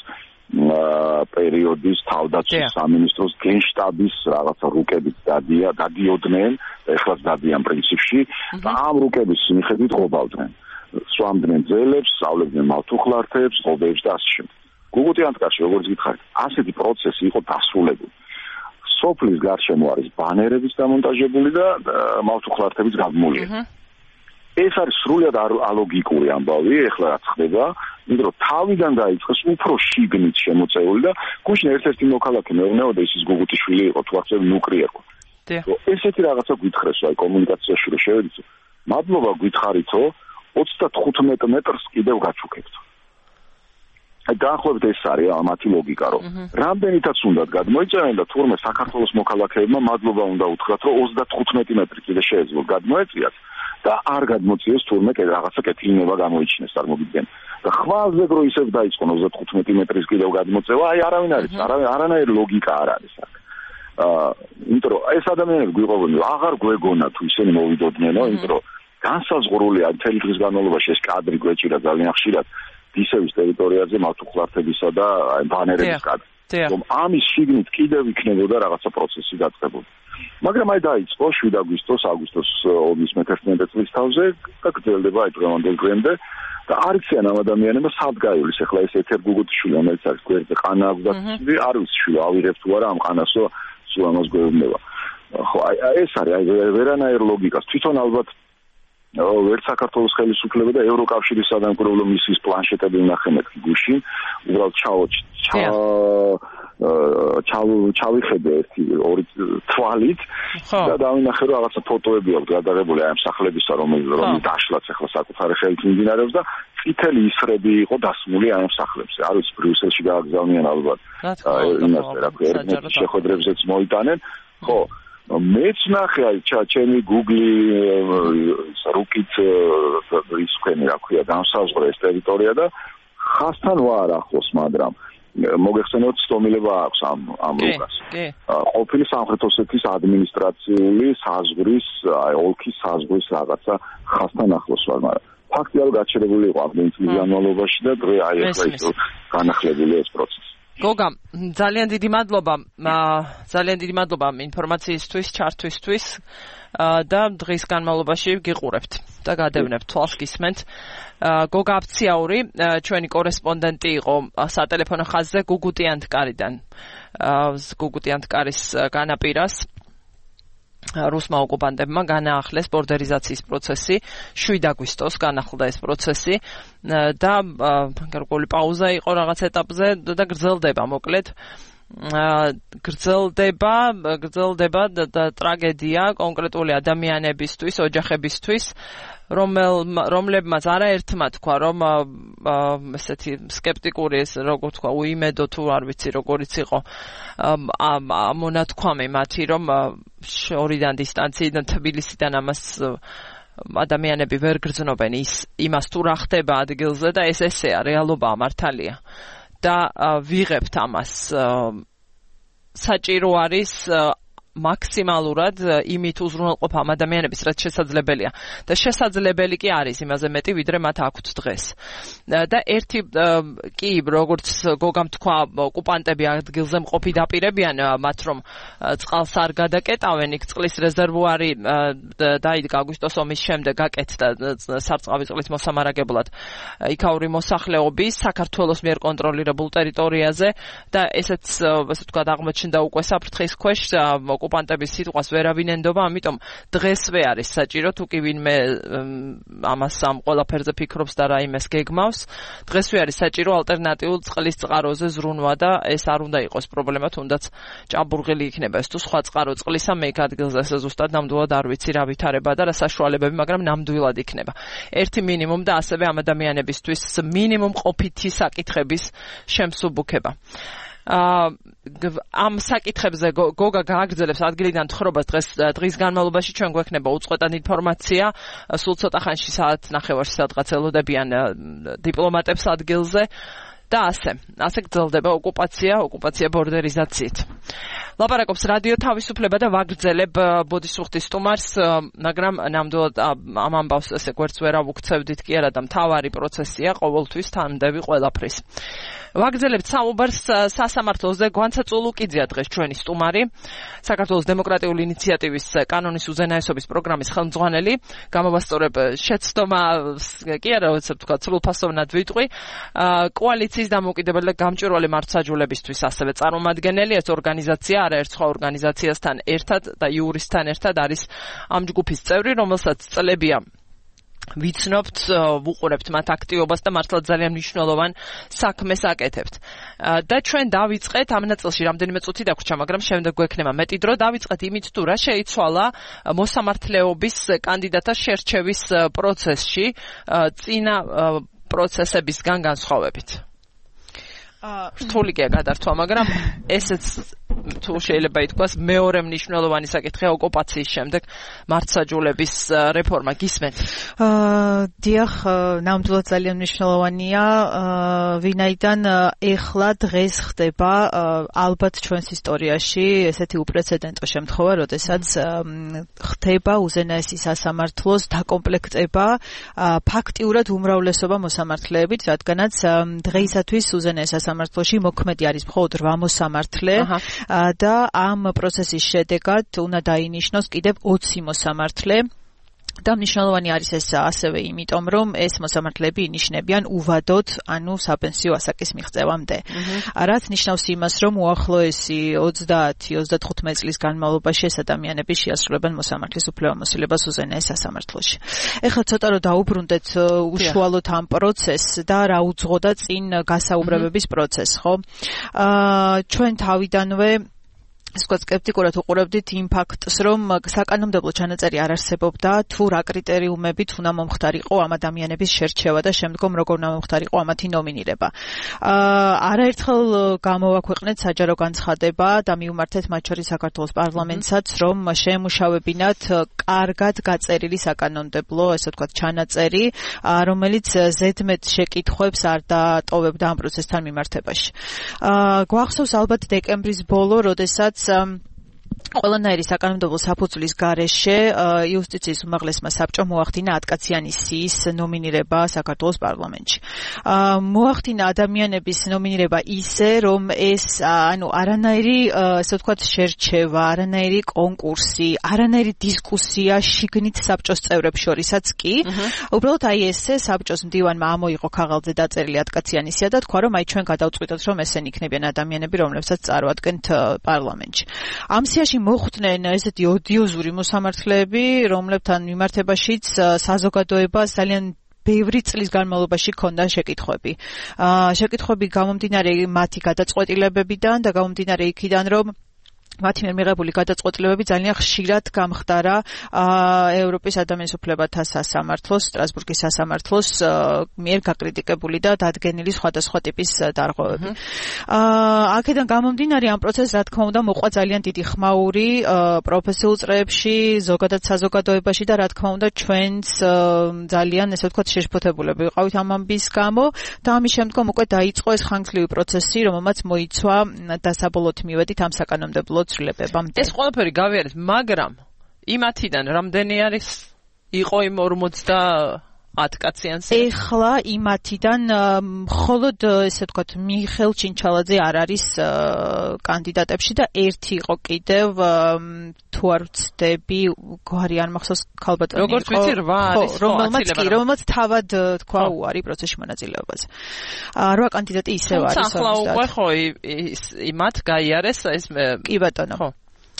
პერიოდის თავდაცვის სამინისტროს გენშტაბის რაღაცა რუკებით დადიოდნენ, ეხლაც დადიან პრინციპში და ამ რუკების მიხედვით ყოფავდნენ. სვამდნენ ძელებს, სწავლებდნენ მავთუხლართებს, ღობეებს და ასე შემდეგ. გუგუთი ანტკარში, როგორც გითხარით, ასეთი პროცესი იყო დასრულებული. სოფლის გარშემო არის ბანერების დამონტაჟებული და მავთუხლართების გადმული. ეს არის სრულიად ალოგიკური ამბავი, ეხლა რაც ხდება, იმიტომ რომ თავიდან დაიწყეს უფრო შიგნით შემოწეული და გუშინ ერთ-ერთი მოქალაქე მეუბნებოდა ისის გუგუთიშვილი იყო, თუ ახსენებ ნუკრი ერქვა. ესეთი რაღაცა გითხრეს, აი კომუნიკაციაში რომ შევედით. მადლობა გითხარითო 35 მეტრს კიდევ გაჩუქებთ. დაახლოებით ეს არის მათი ლოგიკა, რომ რამდენითაც უნდათ გადმოეწევენ და თურმე საქართველოს მოქალაქეებმა მადლობა უნდა უთხრათ, რომ 35 მეტრი კიდე შეეძლოთ გადმოეწიათ და არ გადმოწიეს თურმე რაღაცა კეთილება გამოიჩინეს, წარმოგიდგენ. და ხვალზე რო ისევ დაიწყონ 35 მეტრის კიდევ გადმოწევა, აი არავინ არის, არანაირი ლოგიკა არ არის აქ. იმიტომ რომ ეს ადამიანები გვიყვებოდნენ, აღარ გვეგონა თუ ისინი მოვიდოდნენ, იმიტომ რომ განსაზღვრულია მთელი დღის განმავლობაში ეს კადრი გვეჭირა ძალიან ხშირად დისევის ტერიტორიაზე მავთუხლართებისა და ბანერების კადრი. რომ ამის შიგნით კიდევ იქნებოდა რაღაცა პროცესი დაწყებული. მაგრამ აი დაიწყო 7 აგვისტოს ომის მე-11 წლის თავზე და გრძელდება აი დღევანდელ დღემდე და არ იციან ამ ადამიანებმა სად გაივლის. ეხლა ეს ეთერ გუგუთიშვილი, რომელიც არის გვერდზე ყანა აქვს და არ ვიცი შვილო ავიღებ თუ არა ამ ყანასო სულ ამას გვეუბნება. ხო აი ეს არის აი ვერანაირ ლოგიკას თვითონ ალბათ ვერც საქართველოს ხელისუფლება და ევროკავშირის სადამკვირვებლო მისიის პლანშეტები ვნახე მეთქი გუშინ, უბრალოდ ჩავიხედე ერთი ორი თვალით და დავინახე რომ რაღაცა ფოტოები აქვს გადაღებული აი ამ სახლებისა რომელიც დაშლაც ახლა საკუთარი ხელით მიმდინარეობს და წითელი ისრები იყო დასმული აი ამ სახლებზე. არ ვიცი ბრიუსელში გააგზავნიან ალბათ იმას რა ქვია შეხვედრებზეც მოიტანენ. ხო მეც ნახე აი ჩემი Google-ი რუკით ის ქვენი რა ქვია განსაზღვრა ეს ტერიტორია და ხასთან ვარ ახლოს, მაგრამ მოგეხსენოთ სტომილება აქვს ამ რუკას. ყოფილი სამხრეთ ოსეთის ადმინისტრაციული საზღვრის, აი ოლქის საზღვრის რაღაცა ხასთან ახლოს ვარ, მაგრამ ფაქტია რომ გაჩერებული იყო ამ წლის განმავლობაში და დღე აი ახლა ის განახლებული ეს პროცესი. გოგა, ძალიან დიდი მადლობა ინფორმაციისთვის, ჩართვისთვის და დღის განმავლობაში გიყურებთ და გადევნებთ თვალს გისმენთ. გოგა აფციაური, ჩვენი კორესპონდენტი იყო სატელეფონო ხაზზე გუგუთი ანტკარიდან. გუგუთი ანტკარის განაპირას რუსმა ოკუპანტებმა განაახლეს ბორდერიზაციის პროცესი, 7 აგვისტოს განახლდა ეს პროცესი და გარკვეული პაუზა იყო რაღაც ეტაპზე და გრძელდება მოკლედ. გრძელდება და ტრაგედია კონკრეტული ადამიანებისთვის, ოჯახებისთვის, რომლებმაც არაერთმა თქვა, რომ ესეთი სკეპტიკური ეს როგორ თქვა, უიმედო თუ არ ვიცი როგორიც იყო მონათქვამი მათი, რომ შორიდან დისტანციიდან თბილისიდან ამას ადამიანები ვერ გრძნობენ იმას თუ რა ხდება ადგილზე და ესეა რეალობაა მართალია. და ვიღებთ ამას საჭირო არის მაქსიმალურად იმით უზრუნველყოფა ამ ადამიანების რაც შესაძლებელია და შესაძლებელი კი არის იმაზე მეტი ვიდრე მათ აქვთ დღეს და ერთი კი როგორც გოგამ თქვა ოკუპანტები ადგილზე მყოფი დაპირებიან მათ რომ წყალს არ გადაკეტავენ იქ წყლის რეზერვუარი დაიდგა აგვისტოს ომის შემდეგ გაკეთდა სარწყავი წყლის მოსამარაგებლად იქაური მოსახლეობის საქართველოს მიერ კონტროლირებულ ტერიტორიაზე და ესეც ასე ვთქვათ აღმოჩნდა უკვე საფრთხის ქვეშ ოკუპანტების სიტყვას ვერავინ ენდობა, ამიტომ დღესვე არის საჭირო თუ კი ვინმე ამას ამ ყველაფერზე ფიქრობს და რაიმეს გეგმავს, დღესვე არის საჭირო ალტერნატიულ წყლის წყაროზე ზრუნვა და ეს არ უნდა იყოს პრობლემა, თუნდაც ჭაბურღილი იქნება ეს თუ სხვა წყარო წყლისა მე ადგილზე ეს ზუსტად ნამდვილად არ ვიცი რა ვითარება და რა საშუალებები, მაგრამ ნამდვილად იქნება. ერთი მინიმუმ და ასევე ამ ადამიანებისთვის მინიმუმ ყოფითი საკითხების შემსუბუქება. ამ საკითხებზე გოგა გააგრძელებს ადგილიდან თხრობას დღის განმავლობაში ჩვენ გვექნება უწყვეტად ინფორმაცია სულ ცოტა ხანში საათ ნახევარში სადღაც ელოდებიან დიპლომატებს ადგილზე და ასე გრძელდება ოკუპაცია ბორდერიზაციით. ლაპარაკობს რადიო თავისუფლება და ვაგრძელებ ბოდისუხტის სტუმარს, მაგრამ ნამდვილად ამ ამბავს ესე გვერდს ვერ ავუქცევდით კი არა და მთავარი პროცესია ყოველთვის თანმდები ყველაფრის. ვაგრძელებთ საუბარს სასამართლოზე. გვანცა წულუკიძეა დღეს ჩვენი სტუმარი, საქართველოს დემოკრატიული ინიციატივის კანონის უზენაესობის პროგრამის ხელმძღვანელი. გამოვასწორებ შეცდომა კი არა ვიცი თქვა სრულფასოვნად ვიტყვი. კოალიციის დამოუკიდებელი და გამჭვირვალე მართლმსაჯულებისთვის ასევე წარმომადგენელი, ეს ორგანიზაცია არაერთ სხვა ორგანიზაციასთან ერთად და იურისთან ერთად არის ამ ჯგუფის წევრი, რომელსაც წლებია ვიცნობთ, ვუყურებთ მათ აქტივობას და მართლაც ძალიან მნიშვნელოვან საქმეს აკეთებთ. და ჩვენ დავიწყეთ ამ ნაწილში რამდენიმე წუთი დაგვრჩა, მაგრამ შემდეგ გვექნება მეტი დრო. დავიწყეთ იმით თუ რა შეიცვალა მოსამართლეობის კანდიდატთა შერჩევის პროცესში წინა პროცესებისგან განსხვავებით. რთული კი გადართვა, მაგრამ ესეც თუ შეიძლება ითქვას მეორე მნიშვნელოვანი საკითხია ოკუპაციის შემდეგ მართლმსაჯულების რეფორმა. გისმენთ? დიახ, ნამდვილად ძალიან მნიშვნელოვანია, ვინაიდან ეხლა დღეს ხდება ალბათ ჩვენს ისტორიაში ესეთი უპრეცედენტო შემთხვევა, როდესაც ხდება უზენაესი სასამართლოს დაკომპლექტება ფაქტიურად უმრავლესობა მოსამართლეებით, რადგანაც დღეისათვის უზენაეს სასამართლოში მოქმედი არის მხოლოდ 8 მოსამართლე და ამ პროცესის შედეგად უნდა დაინიშნოს კიდევ 20 მოსამართლე. და მნიშვნელოვანი არის ეს ასევე იმიტომ, რომ ეს მოსამართლეები ინიშნებიან უვადოდ, ანუ საპენსიო ასაკის მიღწევამდე. რაც ნიშნავს იმას, რომ უახლოესი 30-35 წლის განმავლობაში ეს ადამიანები შეასრულებენ მოსამართლის უფლებამოსილებას უზენაეს სასამართლოში. ეხლა ცოტა რომ დაუბრუნდეთ უშუალოდ ამ პროცესს და რა უძღოდა წინ გასაუბრებების პროცესს, ხო? ჩვენ თავიდანვე სკეპტიკურად უყურებდით იმ ფაქტს, რომ საკანონმდებლო ჩანაწერი არ არსებობდა, თუ რა კრიტერიუმებით უნდა მომხდარიყო ამ ადამიანების შერჩევა და შემდგომ როგორ უნდა მომხდარიყო ამათი ნომინირება. არაერთხელ გამოვაქვეყნეთ საჯარო განცხადება და მივმართეთ მათ შორის საქართველოს პარლამენტსაც, რომ შეემუშავებინათ კარგად გაწერილი საკანონმდებლო, ესე ვთქვათ, ჩანაწერი, რომელიც ზედმეტ შეკითხვებს არ დატოვებდა ამ პროცესთან მიმართებაში. გვახსოვს ალბათ დეკემბრის ბოლო, როდესაც ყველანაირი საკანონმდებლო საფუძვლის გარეშე იუსტიციის უმაღლესმა საბჭომ მოახდინა ატკაციანი სიის ნომინირება საქართველოს პარლამენტში. მოახდინა ადამიანების ნომინირება ისე, რომ ეს არანაირი, ასე ვთქვათ, შერჩევა, არანაირი კონკურსი, არანაირი დისკუსია შიგნით საბჭოს წევრებს შორისაც კი. უბრალოდ ესე საბჭოს მდივანმა ამოიღო ქაღალდზე დაწერილი ატკაციანი სია და თქვა, რომ ჩვენ გადავწყვიტოთ, რომ ესენი იქნებიან ადამიანები, რომლებსაც წარვადგენთ პარლამენტში. ამ სიაში მოხვდნენ ესეთი ოდიოზური მოსამართლეები, რომლებთან მიმართებაშიც საზოგადოებას ძალიან ბევრი წლის განმავლობაში ჰქონდა შეკითხვები. შეკითხვები გამომდინარე მათი გადაწყვეტილებებიდან და გამომდინარე იქიდან, რომ მათი მიერ მიღებული გადაწყვეტილებები ძალიან ხშირად გამხდარა ევროპის ადამიანის უფლებათა სასამართლოს, სტრასბურგის სასამართლოს მიერ გაკრიტიკებული და დადგენილი სხვადასხვა ტიპის დარღვევები. აქედან გამომდინარე ამ პროცესს, რა თქმა უნდა, მოყვა ძალიან დიდი ხმაური პროფესიულ წრეებში, ზოგადად საზოგადოებაში და რა თქმა უნდა, ჩვენც ძალიან, ესე ვთქვათ, შეშფოთებულები ვიყავით ამ ამბის გამო და ამის შემდგომ უკვე დაიწყო ეს ხანგრძლივი პროცესი, რომელმაც მოიცვა დასაბოლოოდ მივედით ამ საკანონმდებლო ცვლილებებამდე. ეს ყველაფერი გავიარეთ, მაგრამ იმათიდან რამდენი არის იყო იმ 50 კაციანს? ეხლა იმათიდან მხოლოდ ესე ვთქვათ მიხელ ჩინჩალაძე არ არის კანდიდატებში და ერთი იყო კიდევ თუ არ ვცდები, გვარი არ მახსოვს ქალბატონი იყო. როგორც ვიცი 8 არის, რომელმაც თავად თქვა უარი პროცესში მონაწილეობაზე. 8 კანდიდატი ისევ არის. ახლა უკვე ხო იმათ გაიარეს ეს კი ბატონო. ხო.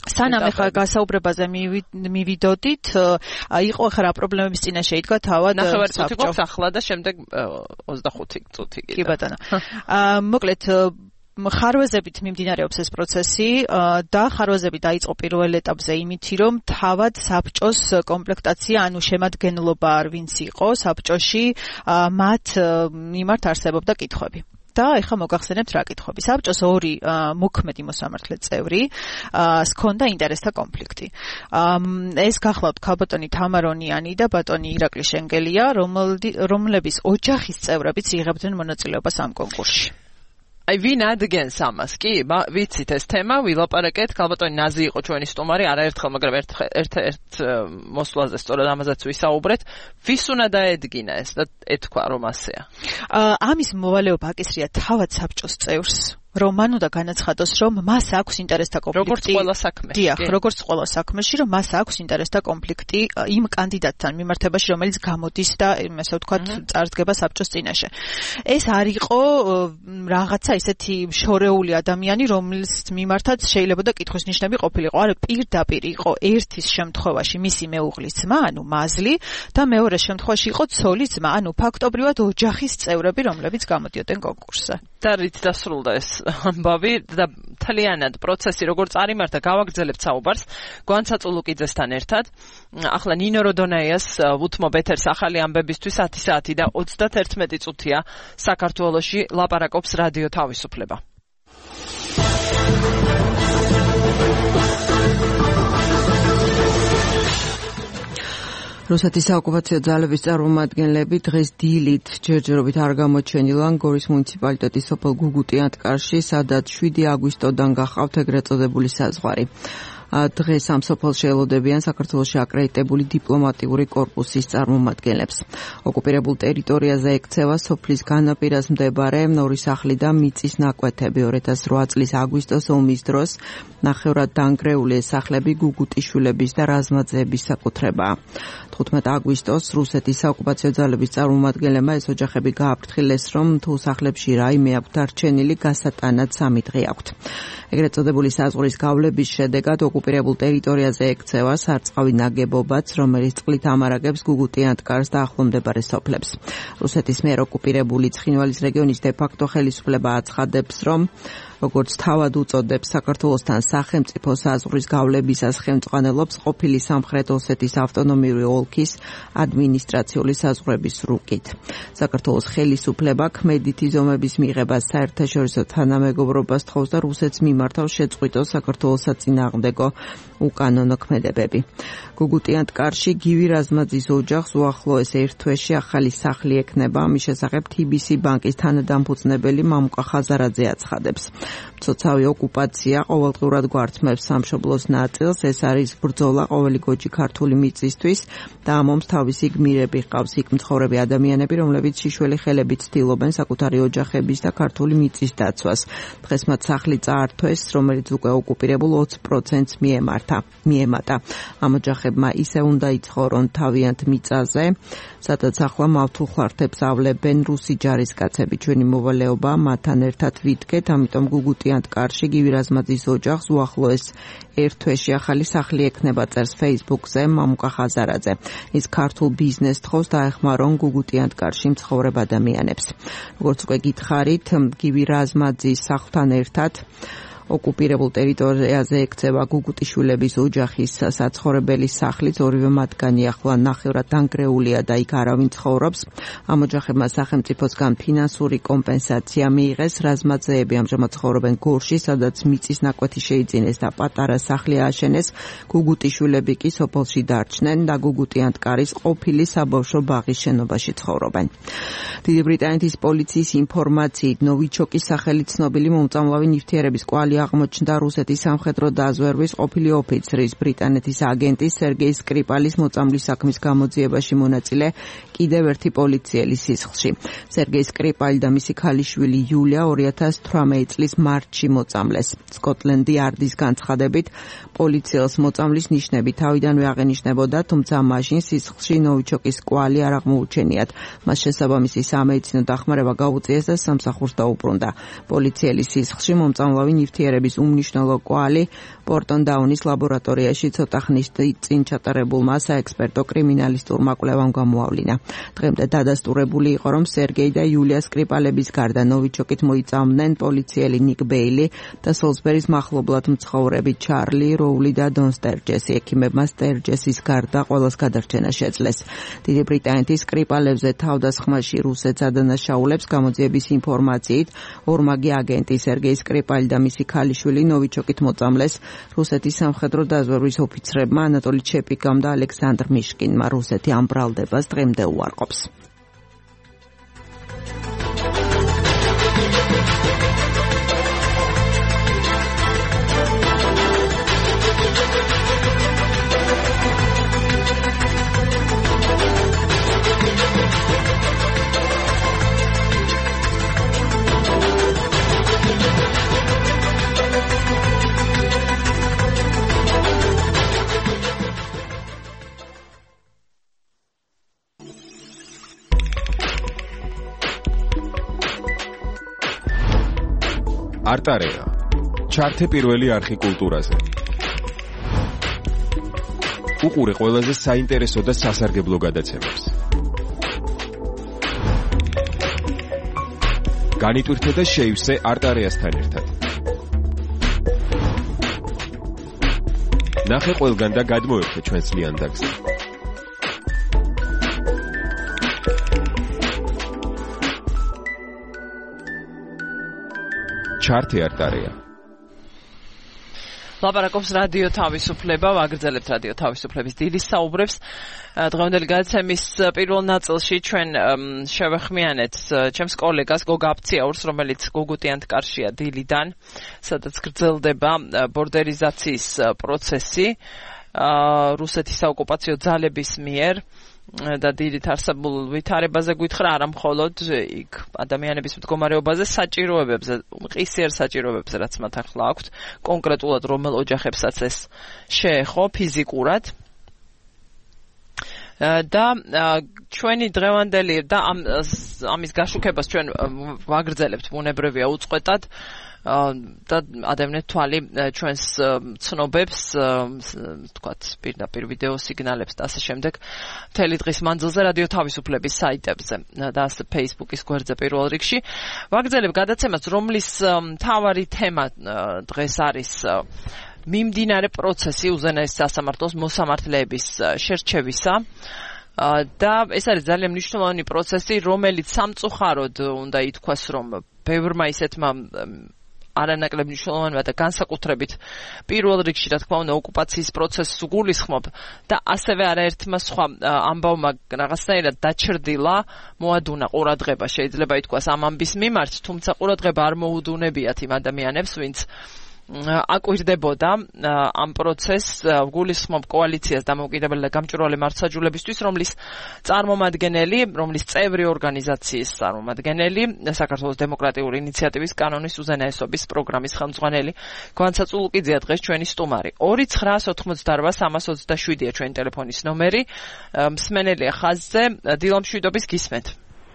სანამ ეხლა გასაუბრებაზე მივიდოდით, იყო ხა რა პრობლემების წინაშე იდგა თავად ნახევარი წუთი გვაქვს ახლა და შემდეგ 25 წუთი კიდე. კი ბატონო. მოკლედ ხარვეზებით მიმდინარეობს ეს პროცესი და ხარვეზები დაიწყო პირველ ეტაპზე იმითი, რომ თავად საბჭოს კომპლექტაცია, ანუ შემადგენლობა არ ვინც იყო საბჭოში, მათ მიმართ არსებობდა კითხვები. და ეხლა მოგახსენებთ რა კითხვები. საბჭოს ორი მოქმედი მოსამართლე წევრი ჰქონდა ინტერესთა კონფლიქტი. ეს გახლავთ ქალბატონი თამარონიანი და ბატონი ირაკლი შენგელია, რომლების ოჯახის წევრებიც იღებდნენ მონაწილეობას ამ კონკურსში. აი ვინ ადგენს ამას? კი, ვიცით ეს თემა, ვილაპარაკეთ, ქალბატონი ნაზი იყო ჩვენი სტუმარი, არაერთხელ, მაგრამ ერთ მოსვლაზე სწორედ ამაზეც ვისაუბრეთ. ვის უნდა დაედგინა ეს და ეთქვა რომ ასეა? ამის მოვალეობა აკისრია თავად საბჭოს წევრს. რომ მან უნდა განაცხადოს, რომ მას აქვს ინტერესთა კონფლიქტი. როგორც ყველა საქმეში. დიახ, როგორც ყველა საქმეში, რომ მას აქვს ინტერესთა კონფლიქტი იმ კანდიდატთან მიმართებაში, რომელიც გამოდის და ესე ვთქვათ, წარდგება საბჭოს წინაშე. ეს არ იყო რაღაცა ისეთი შორეული ადამიანი, რომლის მიმართაც შეიძლება და კითხვის ნიშნები ყოფილიყო. არა, პირდაპირ იყო ერთის შემთხვევაში მისი მეუღლის ძმა, ანუ მაზლი და მეორე შემთხვევაში იყო ცოლის ძმა, ანუ ფაქტობრივად ოჯახის წევრები, რომლებიც გამოდიოდნენ კონკურსზე. და რით დასრულდა ეს ამბავი და თლიანად პროცესი როგორ წარიმართა, გავაგრძელებთ საუბარს გვანცაწულუკიძესთან ერთად. ახლა ნინო როდონაიას უთმობ ეთერს ახალი ამბებისთვის 10 საათი და 31 წუთია საქართველოში ლაპარაკობს რადიო თავისუფლება. რუსეთის საოკუპაციო ძალების წარმომადგენლები დღეს დილით ჯერჯერობით არ გამოჩენილან გორის მუნიციპალიტეტის სოფელ გუგუტი-ანტკარში, სადაც 7 აგვისტოდან გახავთ ეგრეთ წოდებული საზღვარი. დღეს ამ სოფელში ელოდებიან საქართველოში აკრედიტებული დიპლომატიური კორპუსის წარმომადგენლებს. ოკუპირებულ ტერიტორიაზე ექცევა სოფლის განაპირას მდებარე ორი სახლი და მიწის ნაკვეთები. 2008 წლის აგვისტოს ომის დროს ნახევრად დანგრეული სახლები გუგუტიშვილების და რაზმაძეების საკუთრებაა. 15 აგვისტოს რუსეთის საოკუპაციო ძალების წარმომადგენლებმა ეს ოჯახები გააფრთხილეს, რომ თუ სახლებში რაიმე აქვთ დარჩენილი, გასატანად 3 დღე აქვთ. ეგრეთ წოდებული საზღვრის გავლების შედეგად ოკუპირებულ ტერიტორიაზე ექცევა სარწყავი ნაგებობაც, რომელიც წყლით ამარაგებს გუგუტი-ანტკარს და ახლომდებარე სოფლებს. რუსეთის მიერ ოკუპირებული ცხინვალის რეგიონის დე-ფაქტო ხელისუფლება აცხადებს, რომ როგორც თავად უწოდებს საქართველოსთან სახელმწიფო საზღვრის გავლებისას ხელმძღვანელობს ყოფილი სამხრეთ ოსეთის ავტონომიური ოლქის ადმინისტრაციული საზღვრების რუკით. საქართველოს ხელისუფლება ქმედითი ზომების მიღებას საერთაშორისო თანამეგობრობას თხოვს და რუსეთს მიმართავს შეწყვიტოს საქართველოს საწინააღმდეგო უკანონო ქმედებები. გუგუტი-ანტკარში გივი რაზმაძის ოჯახს უახლოეს ერთ თვეში ახალი სახლი ექნება. ამის შესახებ TBC ბანკის თანადამფუძნებელი მამუკა ხაზარაძე აცხადებს. მცოცავი ოკუპაცია ყოველდღურად გვართმევს სამშობლოს ნაწილს. ეს არის ბრძოლა ყოველი გოჯი ქართული მიწისთვის და ამ ომს თავისი გმირები ჰყავს იქ მცხოვრები ადამიანები, რომლებიც შიშველი ხელებით ცდილობენ საკუთარი ოჯახების და ქართული მიწის დაცვას. დღეს მათ სახლი წაართვეს, რომელიც უკვე ოკუპირებულ 20%-ს მიემატა. ამ ოჯახებმა ისე უნდა იცხოვრონ თავიანთ მიწაზე, სადაც ახლა მავთულხლართებს ავლებენ რუსი ჯარისკაცები. ჩვენი მოვალეობა მათთან ერთად ვიდგეთ, ამიტომ გუგუტი-ანტკარში გივი რაზმაძის ოჯახს უახლოეს ერთ თვეში ახალი სახლი ექნება, წერს Facebook-ზე მამუკა ხაზარაძე. ის ქართულ ბიზნესს თხოვს დაეხმარონ გუგუტი-ანტკარში მცხოვრებ ადამიანებს. როგორც უკვე გითხარით, გივი რაზმაძის სახლთან ერთად ოკუპირებულ ტერიტორიაზე ექცევა გუგუტიშვილების ოჯახის საცხოვრებელი სახლიც, ორივე მათგანი ახლა ნახევრად დანგრეულია და იქ არავინ ცხოვრობს. ამ ოჯახებმა სახელმწიფოსგან ფინანსური კომპენსაცია მიიღეს. რაზმაძეები ამჟამად ცხოვრობენ გორში, სადაც მიწის ნაკვეთი შეიძინეს და პატარა სახლი ააშენეს. გუგუტიშვილები კი სოფელში დარჩნენ და გუგუტი-ანტკარის ყოფილი საბავშვო ბაღის შენობაში ცხოვრობენ. დიდი ბრიტანეთის პოლიციის ინფორმაციით ნოვიჩოკის სახელით ცნობილი მომწამლავი ნივთიერების კვალი აღმოჩნდა რუსეთის სამხედრო დაზვერვის ყოფილი ოფიცრის, ბრიტანეთის აგენტის სერგეი სკრიპალის მოწამვლის საქმის გამოძიებაში მონაწილე კიდევ ერთი პოლიციელის სისხლში. სერგეი სკრიპალი და მისი ქალიშვილი იულია 2018 წლის მარტში მოწამლეს. სკოტლენდ იარდის განცხადებით, პოლიციელს მოწამვლის ნიშნები თავიდანვე აღენიშნებოდა, თუმცა მაშინ სისხლში ნოვიჩოკის კვალი არ აღმოუჩენიათ. მას შესაბამისი სამედიცინო დახმარება გაუწიეს და სამსახურს დაუბრუნდა. პოლიციელის სისხლში მომწამლავი ნივთიერების ნივთიერების უმნიშვნელო კვალი პორტონ დაუნის ლაბორატორიაში ცოტა ხნის წინ ჩატარებულმა საექსპერტო კრიმინალისტურმა კვლევამ გამოავლინა. დღემდე დადასტურებული იყო, რომ სერგეი და იულია სკრიპალების გარდა ნოვიჩოკით მოიწამდნენ პოლიციელი ნიკ ბეილი და სოლსბერის მახლობლად მცხოვრები ჩარლი როული და დონ სტერჯესი. ექიმებმა სტერჯესის გარდა ყველას გადარჩენა შეძლეს. დიდი ბრიტანეთის სკრიპალებზე თავდასხმაში რუსეთს ადანაშაულებს გამოძიების ინფორმაციით ორმაგი აგენტი სერგეი სკრიპალი და მისი ქალიშვილი ნოვიჩოკით მოწამლეს რუსეთის სამხედრო დაზვერვის ოფიცრებმა ანატოლი ჩეპიკამ და ალექსანდრ მიშკინმა. რუსეთი ამ ბრალდებას დღემდე უარყოფს. არტარეა ჩართე პირველი არხი კულტურაზე. უყურე ყველაზე საინტერესო და სასარგებლო გადაცემებს. განიტვირთე და შეივსე არტარეასთან ერთად. ნახე ყველგან და გადმოერთე ჩვენს ლიანდაგზე. ჩართე არტარეა. ლაპარაკობს რადიო თავისუფლება, ვაგრძელებთ რადიო თავისუფლების დილის საუბრებს. დღევანდელი გადაცემის პირველ ნაწილში ჩვენ შევეხმიანეთ ჩემს კოლეგას გოგა აფციაურს, რომელიც გუგუტიანთკარშია დილიდან, სადაც გრძელდება ბორდერიზაციის პროცესი რუსეთის საოკუპაციო ძალების მიერ. და დიდით არსებულ ვითარებაზე გვითხრა არა მხოლოდ იქ ადამიანების მდგომარეობაზე, საჭიროებებზე, მყისიერ საჭიროებებზე, რაც მათ ახლა აქვთ, კონკრეტულად რომელ ოჯახებსაც ეს შეეხო ფიზიკურად. და ჩვენი დღევანდელი და ამის გაშუქებას ჩვენ ვაგრძელებთ ბუნებრივია უწყვეტად. და ადევნეთ თვალი ჩვენს ცნობებს, თქვათ, პირდაპირ ვიდეო სიგნალებს და ასე შემდეგ მთელი დღის მანძილზე რადიო თავისუფლების საიტებზე და ასე Facebook-ის გვერდზე პირველ რიგში. ვაგრძელებ გადაცემას, რომლის მთავარი თემა დღეს არის მიმდინარე პროცესი უზენაეს სასამართლოს მოსამართლეების შერჩევისა. და ეს არის ძალიან მნიშვნელოვანი პროცესი, რომელიც სამწუხაროდ უნდა ითქვას, რომ ბევრმა ისეთმა არანაკლებ მნიშვნელოვანია და განსაკუთრებით პირველ რიგში, რა თქმა უნდა, ოკუპაციის პროცესს უგულისხმობ და ასევე არაერთმა სხვა ამბავმა რაღაცნაირად დაჩრდილა, მოადუნა ყურადღება, შეიძლება ითქვას ამ ამბის მიმართ, თუმცა ყურადღება არ მოუდუნებიათ იმ ადამიანებს, ვინც აკვირდებოდა ამ პროცესს, გულისხმობ კოალიციას დამოუკიდებელი და გამჭვირვალე მართლმსაჯულებისთვის, რომლის წარმომადგენელი, რომლის წევრი ორგანიზაციის წარმომადგენელი, საქართველოს დემოკრატიული ინიციატივის კანონის უზენაესობის პროგრამის ხელმძღვანელი გვანცა წულუკიძეა დღეს ჩვენი სტუმარი. 2988327-ია ჩვენი ტელეფონის ნომერი. მსმენელია ხაზზე, დილამშვიდობის გისმენთ.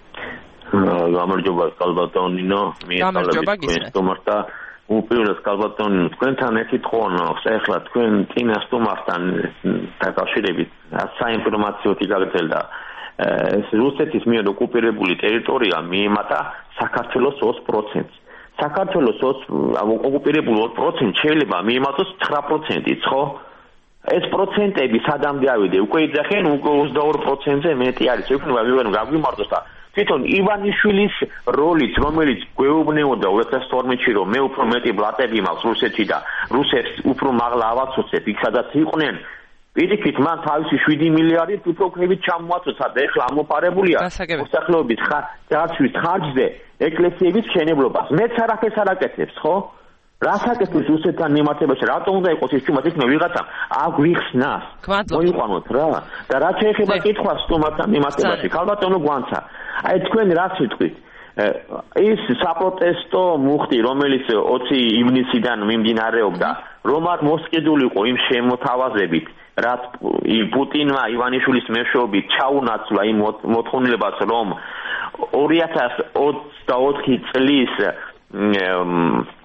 გამარჯობა კალბატონინო, გამარჯობა გისმენთ. უპირველეს კალბატონინო, თქვენთან ერთი თხოვნა აქვს, ეხლა თქვენ წინა სტუმართან დაკავშირებით საინფორმაციო გაგრძელდა. ეს რუსეთის მიერ ოკუპირებული ტერიტორია მიემატა საქართველოს 20%. საქართველოს ოკუპირებულ 20% შეიძლება მიემატოს 9%-იც, ხო? ეს პროცენტები სადამდე ავიდე, უკვე იძახენ, უკვე 22%-ზე მეტი არის. იქნება გავიმართოს და თვითონ ივანიშვილის როლიც, რომელიც გვეუბნებოდა 2012-ში, რომ მე უფრო მეტი ბლატები მაქვს რუსეთში და რუსებს უფრო მაღლა ავაცოცებ, იქ სადაც იყვნენ, პირიქით მან თავისი 7 მილიარდით უფრო ქვევით ჩამოაცოცა და ეხლა ამოფარებულია მოსახლეობის დაცვის ხარჯზე ეკლესიების მშენებლობას. მეც არაფერს არ აკეთებს, ხო? რას აკეთებს რუსეთთან მიმართებაში? რატომ უნდა იყოს ის თუმცა იქნება ვიღაცა აგვიხსნას? მოიყვანოთ რა. და რაც შეეხება კითხვას სტუმართან მიმართებაში, ქალბატონო გვანცა. აი თქვენ რას ვიტყვით? ის საპროტესტო მუხტი, რომელიც 20 ივნისიდან მიმდინარეობდა, რომ არ მოსყიდულიყო იმ შემოთავაზებით, რაც პუტინმა ივანიშვილის მეშვეობით ჩაუნაცვლა იმ მოთხოვნილებას, რომ 2024 წლის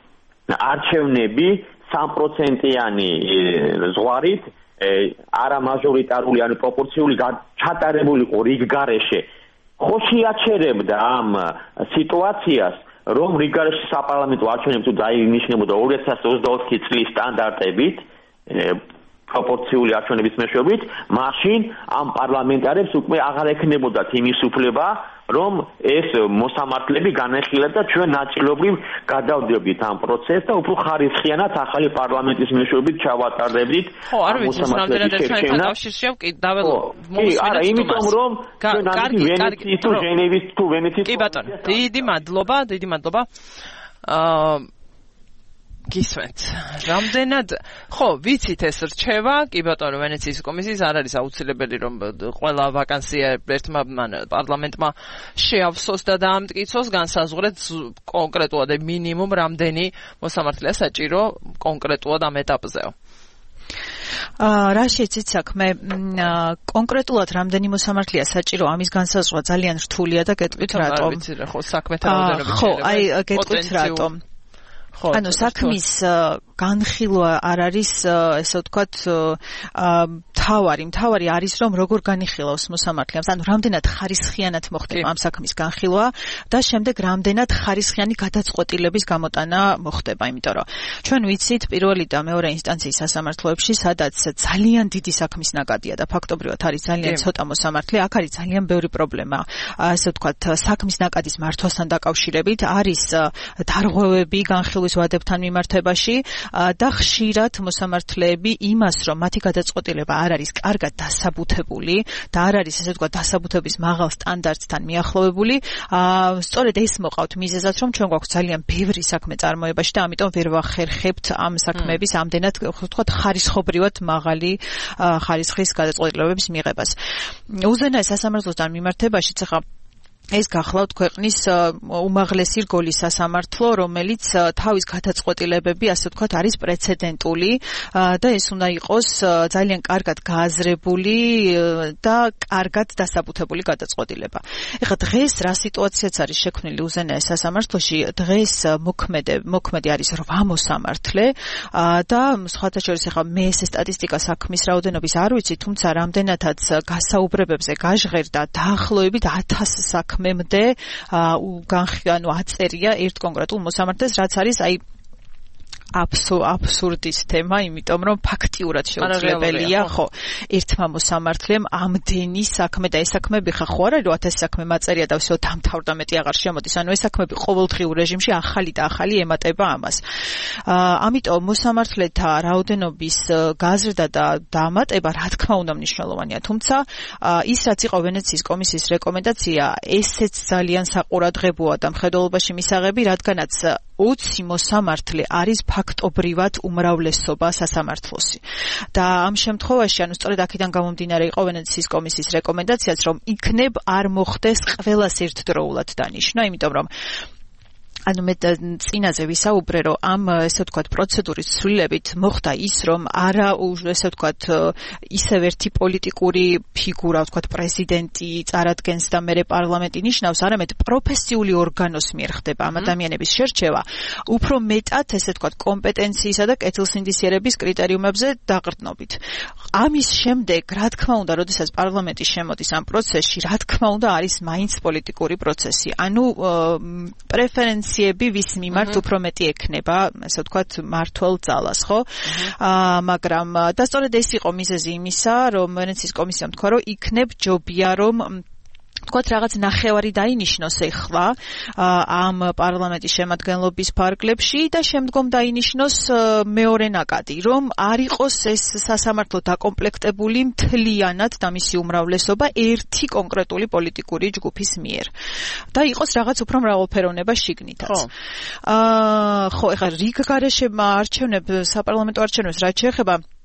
არჩევნები 3%-იანი ზღვარით არა მაჟორიტარული, ანუ პროპორციული ჩატარებული იყო რიგ გარეშე. ხო შეაჩერებდა ამ სიტუაციას, რომ რიგ გარეშე საპარლამენტო არჩევნები თუ დაინიშნებოდა 2024 წლის სტანდარტებით, პროპორციული არჩევნების მეშვეობით, მაშინ ამ პარლამენტარებს უკვე აღარ ექნებოდათ იმის უფლება, რომ ეს მოსამართლეები განეხილათ და ჩვენ ნაწილობრივ გადავდებით ამ პროცესს და უფრო ხარისხიანად ახალი პარლამენტის მეშვეობით ჩავატარდებით. ხო, არ ვიცი, რამდენად ერთმანეთთან კავშირში დაველო. არა, იმიტომ რომ ჩვენ ვენეციის თუ ჟენევის თუ ვენეციის. კი ბატონო, დიდი მადლობა. გისმენთ. რამდენად, ხო, ვიცით ეს რჩევა, კი ბატონო, ვენეციის კომისიის არ არის აუცილებელი რომ ყველა ვაკანსია ერთმა პარლამენტმა შეავსოს და დაამტკიცოს, განსაზღვრეთ კონკრეტულად მინიმუმ რამდენი მოსამართლეა საჭირო კონკრეტულად ამ ეტაპზეო. რა შეიცით საქმე კონკრეტულად რამდენი მოსამართლეა საჭირო ამის განსაზღვრა ძალიან რთულია და გეტყვით რატომ. არ ვიცი რა, ხო, საქმეთა რაოდენობით. ხო, აი გეტყვით რატომ. ანუ საქმის განხილვა არ არის ესე ვთქვათ თავარი არის რომ როგორ განიხილავს მოსამართლეებს, ანუ რამდენად ხარისხიანად მოხდება ამ საქმის განხილვა და შემდეგ რამდენად ხარისხიანი გადაწყვეტილების გამოტანა მოხდება, იმიტომ რომ ჩვენ ვიცით პირველი და მეორე ინსტანციის სასამართლოებში, სადაც ძალიან დიდი საქმის ნაკადია და ფაქტობრივად არის ძალიან ცოტა მოსამართლე, აქ არის ძალიან ბევრი პრობლემა, ესე ვთქვათ საქმის ნაკადის მართვასთან დაკავშირებით, არის დარღვევები განხილვის ვადებთან მიმართებაში და ხშირად მოსამართლეები იმას, რომ მათი გადაწყვეტილება არ არის კარგად დასაბუთებული და არ არის ესე ვთქვათ დასაბუთების მაღალ სტანდარტთან მიახლოვებული, სწორედ ეს მოყავთ მიზეზად, რომ ჩვენ გვაქვს ძალიან ბევრი საქმე წარმოებაში და ამიტომ ვერ ვახერხებთ ამ საქმეების ამდენად ვთქვათ ხარისხობრივად მაღალი ხარისხის გადაწყვეტილებების მიღებას. უზენაეს სასამართლოსთან მიმართებაშიც ახლა ეს გახლავთ ქვეყნის უმაღლესი რგოლის სასამართლო, რომელიც თავის გადაწყვეტილებები, ასე ვთქვათ, არის პრეცედენტული და ეს უნდა იყოს ძალიან კარგად გააზრებული და კარგად დასაბუთებული გადაწყვეტილება. ეხლა დღეს რა სიტუაციაც არის შექმნილი უზენაეს სასამართლოში, დღეს მოქმედი არის 8 მოსამართლე და სხვათა შორის ეხლა მე ეს სტატისტიკა საქმის რაოდენობის არ ვიცი, თუმცა რამდენადაც გასაუბრებებზე გაჟღერდა დაახლოებით 1000 საქმემდე განხილვა აწერია ერთ კონკრეტულ მოსამართლეს, რაც არის აი აბსურდის თემა, იმიტომ რომ ფაქტიურად შეუძლებელია, ხო, ერთმა მოსამართლემ ამდენი საქმე და ეს საქმეები ხო არ არის 1000 საქმე მაწერია და всё დამთავრდა მეტი აღარ შემოდის. ანუ ეს საქმეები ყოველდღიურ რეჟიმში ახალი და ახალი ემატება ამას. ამიტომ მოსამართლეთა რაოდენობის გაზრდა და დამატება რა თქმა უნდა მნიშვნელოვანია. თუმცა ის რაც იყო ვენეციის კომისიის რეკომენდაცია, ესეც ძალიან საყურადღებოა და მხედველობაში მისაღები, რადგანაც 20 მოსამართლე არის ფაქტობრივად უმრავლესობა სასამართლოსი. და ამ შემთხვევაში, ანუ სწორედ აქედან გამომდინარე იყო ვენეციის კომისიის რეკომენდაციაც, რომ იქნებ არ მოხდეს ყველას ერთდროულად დანიშნა, იმიტომ რომ ანუ მე წინაზე ვისაუბრე, რომ ამ ესე ვთქვათ პროცედურის ცვლილებით მოხდა ის, რომ არა ესე ვთქვათ ისევ ერთი პოლიტიკური ფიგურა, ვთქვათ პრეზიდენტი წარადგენს და მერე პარლამენტი ნიშნავს, არამედ პროფესიული ორგანოს მიერ ხდება ამ ადამიანების შერჩევა, უფრო მეტად ესე ვთქვათ კომპეტენციისა და კეთილსინდისიერების კრიტერიუმებზე დაყრდნობით. ამის შემდეგ, რა თქმა უნდა, როდესაც პარლამენტი შემოდის ამ პროცესში, რა თქმა უნდა, არის მაინც პოლიტიკური პროცესი. ანუ პრეფერენციები ვის მიმართ უფრო მეტი ექნება, ასე ვთქვათ, მართლ ძალას, ხო? მაგრამ და სწორედ ეს იყო მიზეზი იმისა, რომ ვენეციის კომისიამ თქვა, რომ იქნებ ჯობია, რომ ვთქვათ, რაღაც ნახევარი დაინიშნოს ეხლა ამ პარლამენტის შემადგენლობის ფარგლებში და შემდგომ დაინიშნოს მეორე ნაკადი, რომ არ იყოს ეს სასამართლო დაკომპლექტებული მთლიანად და მისი უმრავლესობა ერთი კონკრეტული პოლიტიკური ჯგუფის მიერ და იყოს რაღაც უფრო მრავალფეროვნება შიგნითაც. ხო, ეხლა რიგ გარეშე არჩევნებს, საპარლამენტო არჩევნებს რაც შეეხება,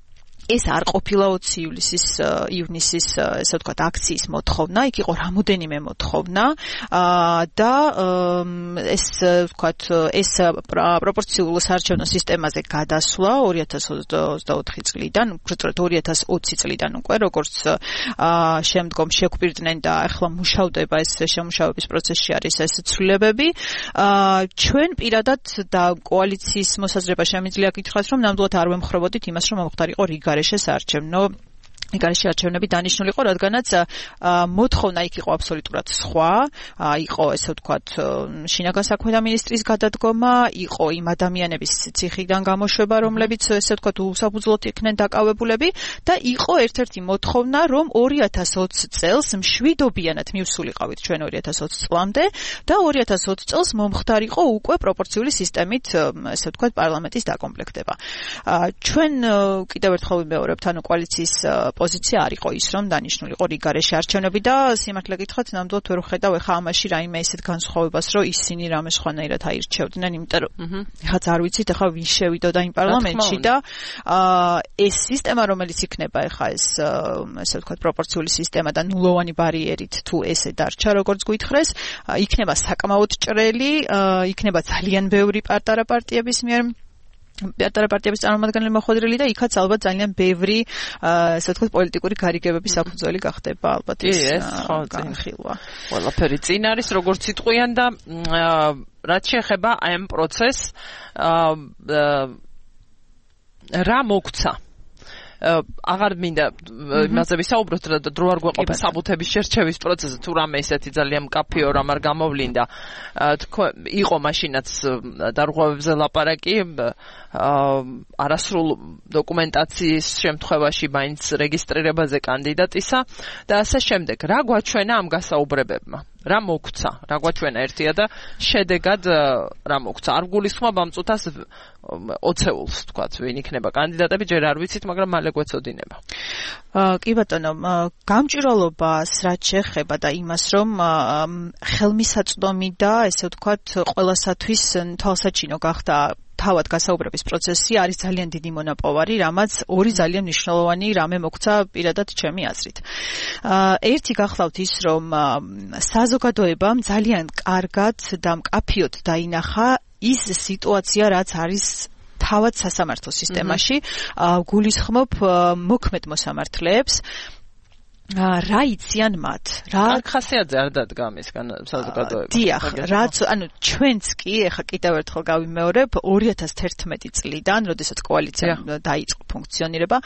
ეს არ ყოფილა 20 ივნისის ესე ვთქვათ აქციის მოთხოვნა, იქ იყო რამოდენიმე მოთხოვნა და ეს ვთქვათ ეს პროპორციულ საარჩევნო სისტემაზე გადასვლა 2024 წლიდან, უბრალოდ 2020 წლიდან უკვე როგორც შემდგომ შეგვპირდნენ და ახლა მუშავდება ეს შემუშავების პროცესში არის ეს ცვლილებები. ჩვენ პირადად და კოალიციის მოსაზრება შემიძლია გითხრათ, რომ ნამდვილად არ ვემხრობოდით იმას, რომ მომხდარიყო რიგარეშე საარჩევნო იგარეში არჩევნები დანიშნულიყო, რადგანაც მოთხოვნა იქ იყო აბსოლუტურად სხვა, იყო ესე ვთქვათ შინაგან საქმეთა მინისტრის გადადგომა, იყო იმ ადამიანების ციხიდან გამოშვება, რომლებიც ესე ვთქვათ უსაფუძვლოდ იქნენ დაკავებულები და იყო ერთ-ერთი მოთხოვნა, რომ 2020 წელს მშვიდობიანად მივსულიყავით ჩვენ 2020 წლამდე და 2020 წელს მომხდარიყო უკვე პროპორციული სისტემით ესე ვთქვათ პარლამენტის დაკომპლექტება. ჩვენ კიდევ ერთხელ ვიმეორებთ, ანუ კოალიციის პოზიცია არ იყო ის, რომ დანიშნულიყო რიგარეშე არჩევნები და სიმართლე გითხრათ, ნამდვილად ვერ ვხედავ ეხა ამაში რაიმე ისეთ განსხვავებას, რომ ისინი რამე სხვანაირად აირჩევდნენ, იმიტომ რომ ეხაც არ ვიცით, ეხა ვის შევიდოდა იმ პარლამენტში და ეს სისტემა, რომელიც იქნება ეხა ეს ესე ვთქვათ პროპორციული სისტემა და ნულოვანი ბარიერით თუ ესე დარჩა, როგორც გითხრეს, იქნება საკმაოდ ჭრელი, იქნება ძალიან ბევრი პატარა პარტიების მიერ პარტიების წარმომადგენლები მოხვედრილი და იქაც ალბათ ძალიან ბევრი ესე ვთქვათ პოლიტიკური გარიგებების საფუძველი გახდება ალბათ ეს განხილვა. ყველაფერი წინ არის როგორც იტყვიან და რაც შეეხება აი ამ პროცესს რა მოგცა აღარ მინდა იმაზე ვისაუბროთ, დრო არ გვეყოფა საბუთების შერჩევის პროცესზე, თუ რამე ისეთი ძალიან მკაფიო რამ არ გამოვლინდა. იყო მაშინაც დარღვევებზე ლაპარაკი, არასრულ დოკუმენტაციის შემთხვევაში მაინც რეგისტრირებაზე კანდიდატისა და ასე შემდეგ. რა გვაჩვენა ამ გასაუბრებებმა? რა მოგცა? რა გვაჩვენა ერთია და შედეგად რა მოგცა? არ გულისხმობ ამ წუთას ოცეულს, თქვათ, ვინ იქნება კანდიდატები, ჯერ არ ვიცით, მაგრამ მალე გვეცოდინება. კი ბატონო, გამჭირვალობას რაც შეეხება და იმას, რომ ხელმისაწვდომი და ესე ვთქვათ, ყველასათვის თვალსაჩინო გახდა თავად გასაუბრების პროცესი არის ძალიან დიდი მონაპოვარი, რამაც ორი ძალიან მნიშვნელოვანი რამე მოგცა პირადად ჩემი აზრით. ერთი გახლავთ ის, რომ საზოგადოებამ ძალიან კარგად და მკაფიოდ დაინახა ის სიტუაცია, რაც არის თავად სასამართლო სისტემაში, გულისხმობ მოქმედ მოსამართლეებს, რა იციან მათ? რა ხასიათზე არ დადგა მისგან საზოგადოება? დიახ, რაც ანუ ჩვენც კი ეხა კიდევ ერთხელ გავიმეორებ 2011 წლიდან, როდესაც კოალიცია დაიწყო ფუნქციონირება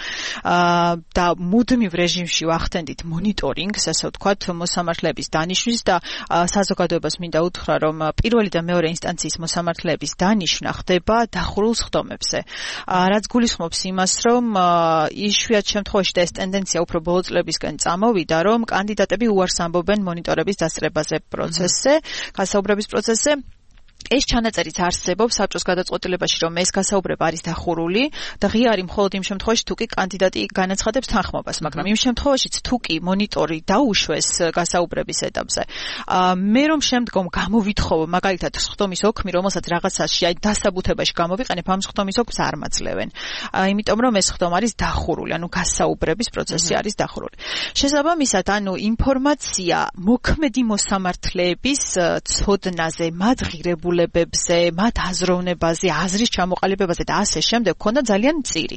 და მუდმივ რეჟიმში ვახდენდით მონიტორინგს, ასე ვთქვათ, მოსამართლეების დანიშვნის და საზოგადოებას მინდა უთხრა, რომ პირველი და მეორე ინსტანციის მოსამართლეების დანიშვნა ხდება დახურულ სხდომებზე. რაც გულისხმობს იმას, რომ იშვიათ შემთხვევაში და ეს ტენდენცია უფრო ბოლო წლებისგან ამოვიდა, რომ კანდიდატები უარს ამბობენ მონიტორების დასწრებაზე პროცესზე, გასაუბრების პროცესზე. ეს ჩანაწერიც არსებობს საბჭოს გადაწყვეტილებაში, რომ ეს გასაუბრება არის დახურული და ღია არის მხოლოდ იმ შემთხვევაში, თუ კი კანდიდატი განაცხადებს თანხმობას, მაგრამ იმ შემთხვევაშიც თუ კი მონიტორი დაუშვეს გასაუბრების ეტაპზე. მე რომ შემდგომ გამოვითხოვო, მაგალითად, სხდომის ოქმი, რომელსაც რაღაცაში აი დასაბუთებაში გამოვიყენებ, ამ სხდომის ოქმს არ მაძლევენ. იმიტომ რომ ეს სხდომა არის დახურული, ანუ გასაუბრების პროცესი არის დახურული. შესაბამისად, ანუ ინფორმაცია მოქმედი მოსამართლეების ცოდნაზე, მათ ღირებულ მათ აზროვნებაზე, აზრის ჩამოყალიბებაზე და ასე შემდეგ ქონდა ძალიან მწირი.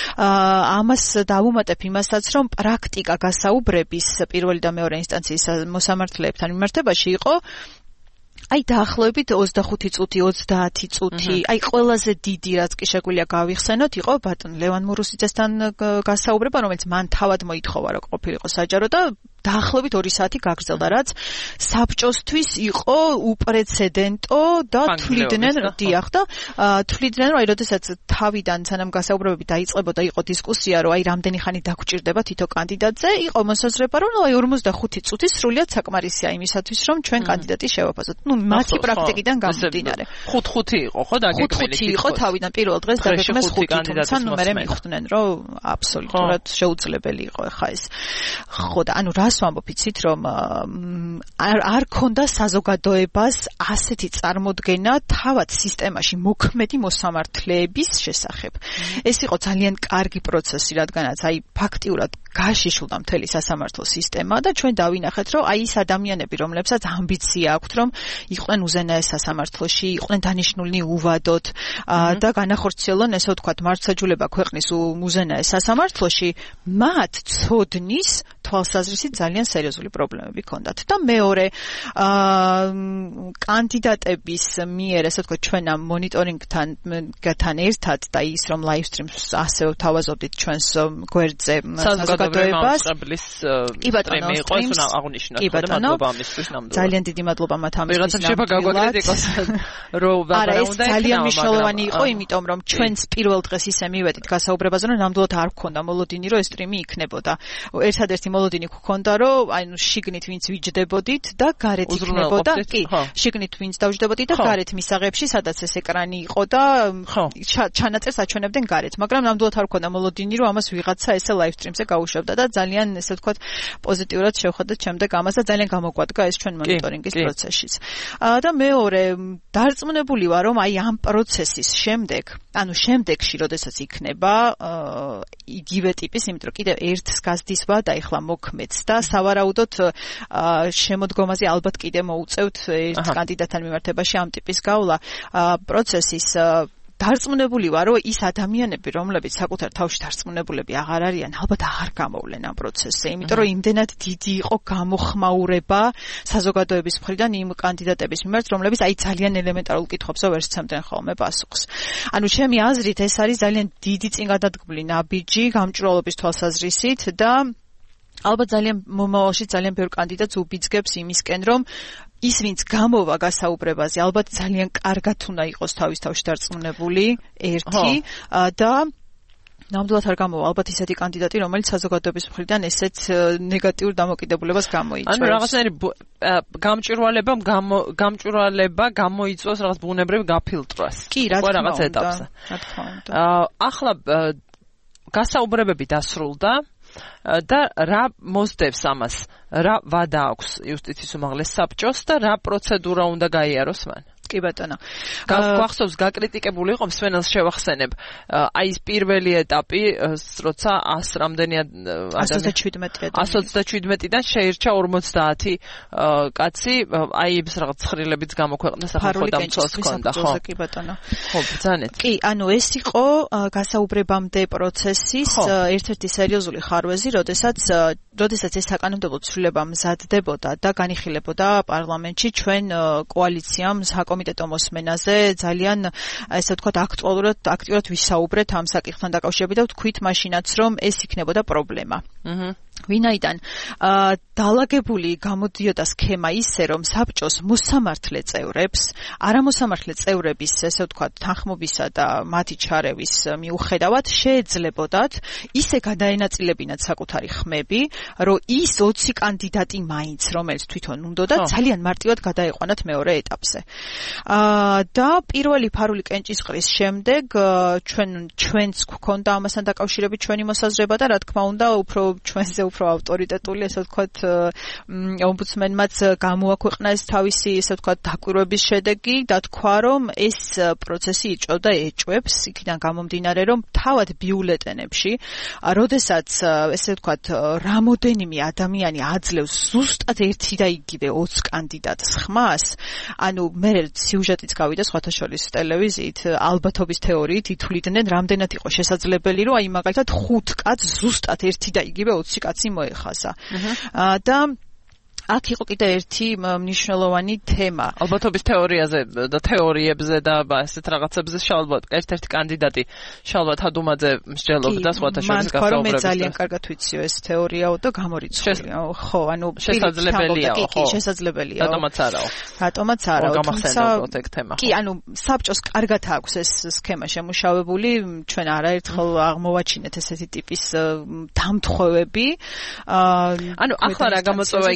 ამას დავუმატებ იმასაც, რომ პრაქტიკა გასაუბრების პირველი და მეორე ინსტანციის მოსამართლეებთან მიმართებაში იყო აი დაახლოებით 25 წუთი, 30 წუთი, აი ყველაზე დიდი რაც კი შეგვიძლია გავიხსენოთ, იყო ბატონ ლევან მურუსიძესთან გასაუბრება, რომელიც მან თავად მოითხოვა, რომ ყოფილიყო საჯარო და დაახლოებით 2 საათი გაგრძელდა, რაც საბჭოსთვის იყო უპრეცედენტო და თვლიდნენ, დიახ და თვლიდნენ, რომ აი როდესაც თავიდან სანამ გასაუბრებები დაიწყებოდა, იყო დისკუსია, რომ აი რამდენი ხანი დაგჭირდება თითო კანდიდატზე, იყო მოსაზრება, რომ აი 45 წუთი სრულიად საკმარისია იმისათვის, რომ ჩვენ კანდიდატი შევაფასოთ. ნუ მათი პრაქტიკიდან გამომდინარე. 5 იყო, ხო, დაგეგმილი? 5 იყო თავიდან პირველ დღეს დაგეგმეს 5 კანდიდატის ნომერი მიხვდნენ, რომ აბსოლუტურად შეუძლებელი იყო ხა ეს. ხო და ანუ რას მას ვამბობ იცით რომ არ ქონდა საზოგადოებას ასეთი წარმოდგენა თავად სისტემაში მოქმედი მოსამართლეების შესახებ. ეს იყო ძალიან კარგი პროცესი, რადგანაც ფაქტიურად გაშიშულდა მთელი სასამართლო სისტემა და ჩვენ დავინახეთ, რომ ის ადამიანები, რომლებსაც ამბიცია აქვთ, რომ იყვნენ უზენაეს სასამართლოში, იყვნენ დანიშნულნი უვადოდ და განახორციელონ, ესე ვთქვათ, მართლმსაჯულება ქვეყნის უზენაეს სასამართლოში, მათ ცოდნის თვალსაზრისით ძალიან სერიოზული პრობლემები ჰქონდათ. და მეორე, კანდიდატების მიერ, ესე ვთქვათ, ჩვენ ამ მონიტორინგთან ერთად და ის რომ live streams ასევე თავაზობდით ჩვენს გვერდზე საზოგადოებას. კი ბატონო, იყო ეს უნდა აღნიშნოთ და მადლობა ამისთვის ნამდვილად. ძალიან დიდი მადლობა მათ ამისთვის. ვიღაცა შეიძლება გაგვაკრიტიკოს რომ არა, ეს ძალიან მნიშვნელოვანი იყო, იმიტომ რომ ჩვენს პირველ დღეს ისე მივედით გასაუბრებაზე, რომ ნამდვილად არ გქონდა მოლოდინი, რომ ეს სტრიმი იქნებოდა. ერთადერთი მოლოდინი გქონდა, რომ ანუ შიგნით ვინც ვიჯდებოდით და გარეთ იქნებოდა. კი, შიგნით ვინც დავჯდებოდით და გარეთ მისაღებში, სადაც ეს ეკრანი იყო და ჩანაწერს აჩვენებდნენ გარეთ, მაგრამ ნამდვილად არ გქონდა მოლოდინი, რომ ამას ვიღაცა ესე live stream-ზე გაუშვებდა და ძალიან ესე ვთქვათ პოზიტიურად შევხედეთ შემდეგ ამას და ძალიან გამოგვადგა ეს ჩვენ მონიტორინგის პროცესშიც. და მეორე, დარწმუნებული ვარ, რომ ამ პროცესის შემდეგ, ანუ შემდეგში, როდესაც იქნება იგივე ტიპის, იმიტომ რომ კიდევ ერთს გაზდის ვადა ეხლა მოქმედს და სავარაუდოდ შემოდგომაზე ალბათ კიდე მოუწევთ ერთ კანდიდატთან მიმართებაში ამ ტიპის გავლა პროცესის დარწმუნებული ვარ, რომ ის ადამიანები, რომლებიც საკუთარ თავში დარწმუნებულები აღარ არიან, ალბათ აღარ გამოვლენ ამ პროცესზე, იმიტომ რომ იმდენად დიდი იყო გამოხმაურება საზოგადოების მხრიდან იმ კანდიდატების მიმართ, რომლებიც ძალიან ელემენტარულ კითხვებზე ვერ სცემდნენ ხოლმე პასუხს. ანუ ჩემი აზრით, ეს არის ძალიან დიდი წინგადადგმული ნაბიჯი გამჭვირვალობის თვალსაზრისით და ალბათ ძალიან მომავალში ძალიან ბევრ კანდიდატს უბიძგებს იმისკენ, რომ ის ვინც გამოვა გასაუბრებაზე, ალბათ ძალიან კარგად უნდა იყოს თავის თავში დარწმუნებული ერთი და ნამდვილად არ გამოვა ალბათ ისეთი კანდიდატი, რომელიც საზოგადოების მხრიდან ესეც ნეგატიურ დამოკიდებულებას გამოიწვევს. ანუ რაღაცნაირი გამჭვირვალება გამოიწვევს რაღაც ბუნებრივ გაფილტრვას. კი, რა თქმა უნდა. ახლა გასაუბრებები დასრულდა და რა მოსდევს ამას? რა ვადა აქვს იუსტიციის უმაღლეს საბჭოს და რა პროცედურა უნდა გაიაროს მან? კი ბატონო. გვახსოვს გაკრიტიკებული იყო მსმენელს შევახსენებ. აი ეს პირველი ეტაპი, როცა 100 რამდენი 127-დან შეირჩა 50 კაცი, აი ეს რაღაც ცხრილებიც გამოქვეყნდა სახელმწიფო დამცველს ჰქონდა, ხო? კი ბატონო. ხო, ბრძანეთ. კი, ანუ ეს იყო გასაუბრებამდე პროცესის ერთ-ერთი სერიოზული ხარვეზი, როდესაც ეს საკანონმდებლო ცვლილება მზადდებოდა და განიხილებოდა პარლამენტში ჩვენ კოალიციამ საკომიტეტო მოსმენაზე ძალიან ესე ვთქვათ აქტიურად ვისაუბრეთ ამ საკითხთან დაკავშირებით და ვთქვით მაშინაც რომ ეს იქნებოდა პრობლემა. ვინაიდან დაალაგებული გამოდიოდა სქემა ისე რომ საბჭოს მოსამართლე წევრებს, არამოსამართლე წევრების ესე ვთქვათ თანხმობისა და მათი ჩარევის მიუხედავად შეეძლებოდათ ისე გადაენაწილებინათ საკუთარი ხმები, რომ ის 20 კანდიდატი მაინც რომელიც თვითონ უნდოდა ძალიან მარტივად გადაეყვანათ მეორე ეტაპზე. და პირველი ფარული კენჭისყრის შემდეგ ჩვენც გვქონდა ამასთან დაკავშირებით ჩვენი მოსაზრება და რა თქმა უნდა ჩვენზე უფრო ავტორიტეტული ესე ვთქვათ ომბუდსმენმაც გამოაქვეყნა ეს თავისი ესე ვთქვათ დაკვირვების შედეგი და თქვა რომ ეს პროცესი იწვევდა ეჭვებს იქიდან გამომდინარე რომ თავად ბიულეტენებში როდესაც ესე ვთქვათ რამოდენიმე ადამიანი აძლევს ზუსტად ერთი და იგივე 20 კანდიდატს ხმას ანუ მე სიუჟეტიც გავიდა სხვათა შორის ტელევიზიით ალბათობის თეორიით ითვლიდნენ რამდენად იყო შესაძლებელი რომ აი მაგალითად 5 კაცს ზუსტად ერთი და იგივე 20 კაცი მოეხაზა და აქ იყო კიდე ერთი მნიშვნელოვანი თემა. ალბათობის თეორიაზე და თეორიებზე და ასეთ რაღაცებზე შალბათ ერთ-ერთი კანდიდატი შალბათ ჰადუმაძე მსჯელობდა სხვათა შორის გასაუბრებებზე. მე ძალიან კარგად ვიციო ეს თეორიაო და გამორიცხულია. ხო, ანუ შესაძლებელია, ხო. შესაძლებელია. რატომაც არაო. რატომაც არაო. გამახსენებთ ეგ თემა. კი, ანუ საბჭოს კარგად აქვს ეს სქემა შემუშავებული, ჩვენ არაერთხელ აღმოვაჩინეთ ესეთი ტიპის დამთხოვები. ანუ ახლა რა გამოწვევა იქნება?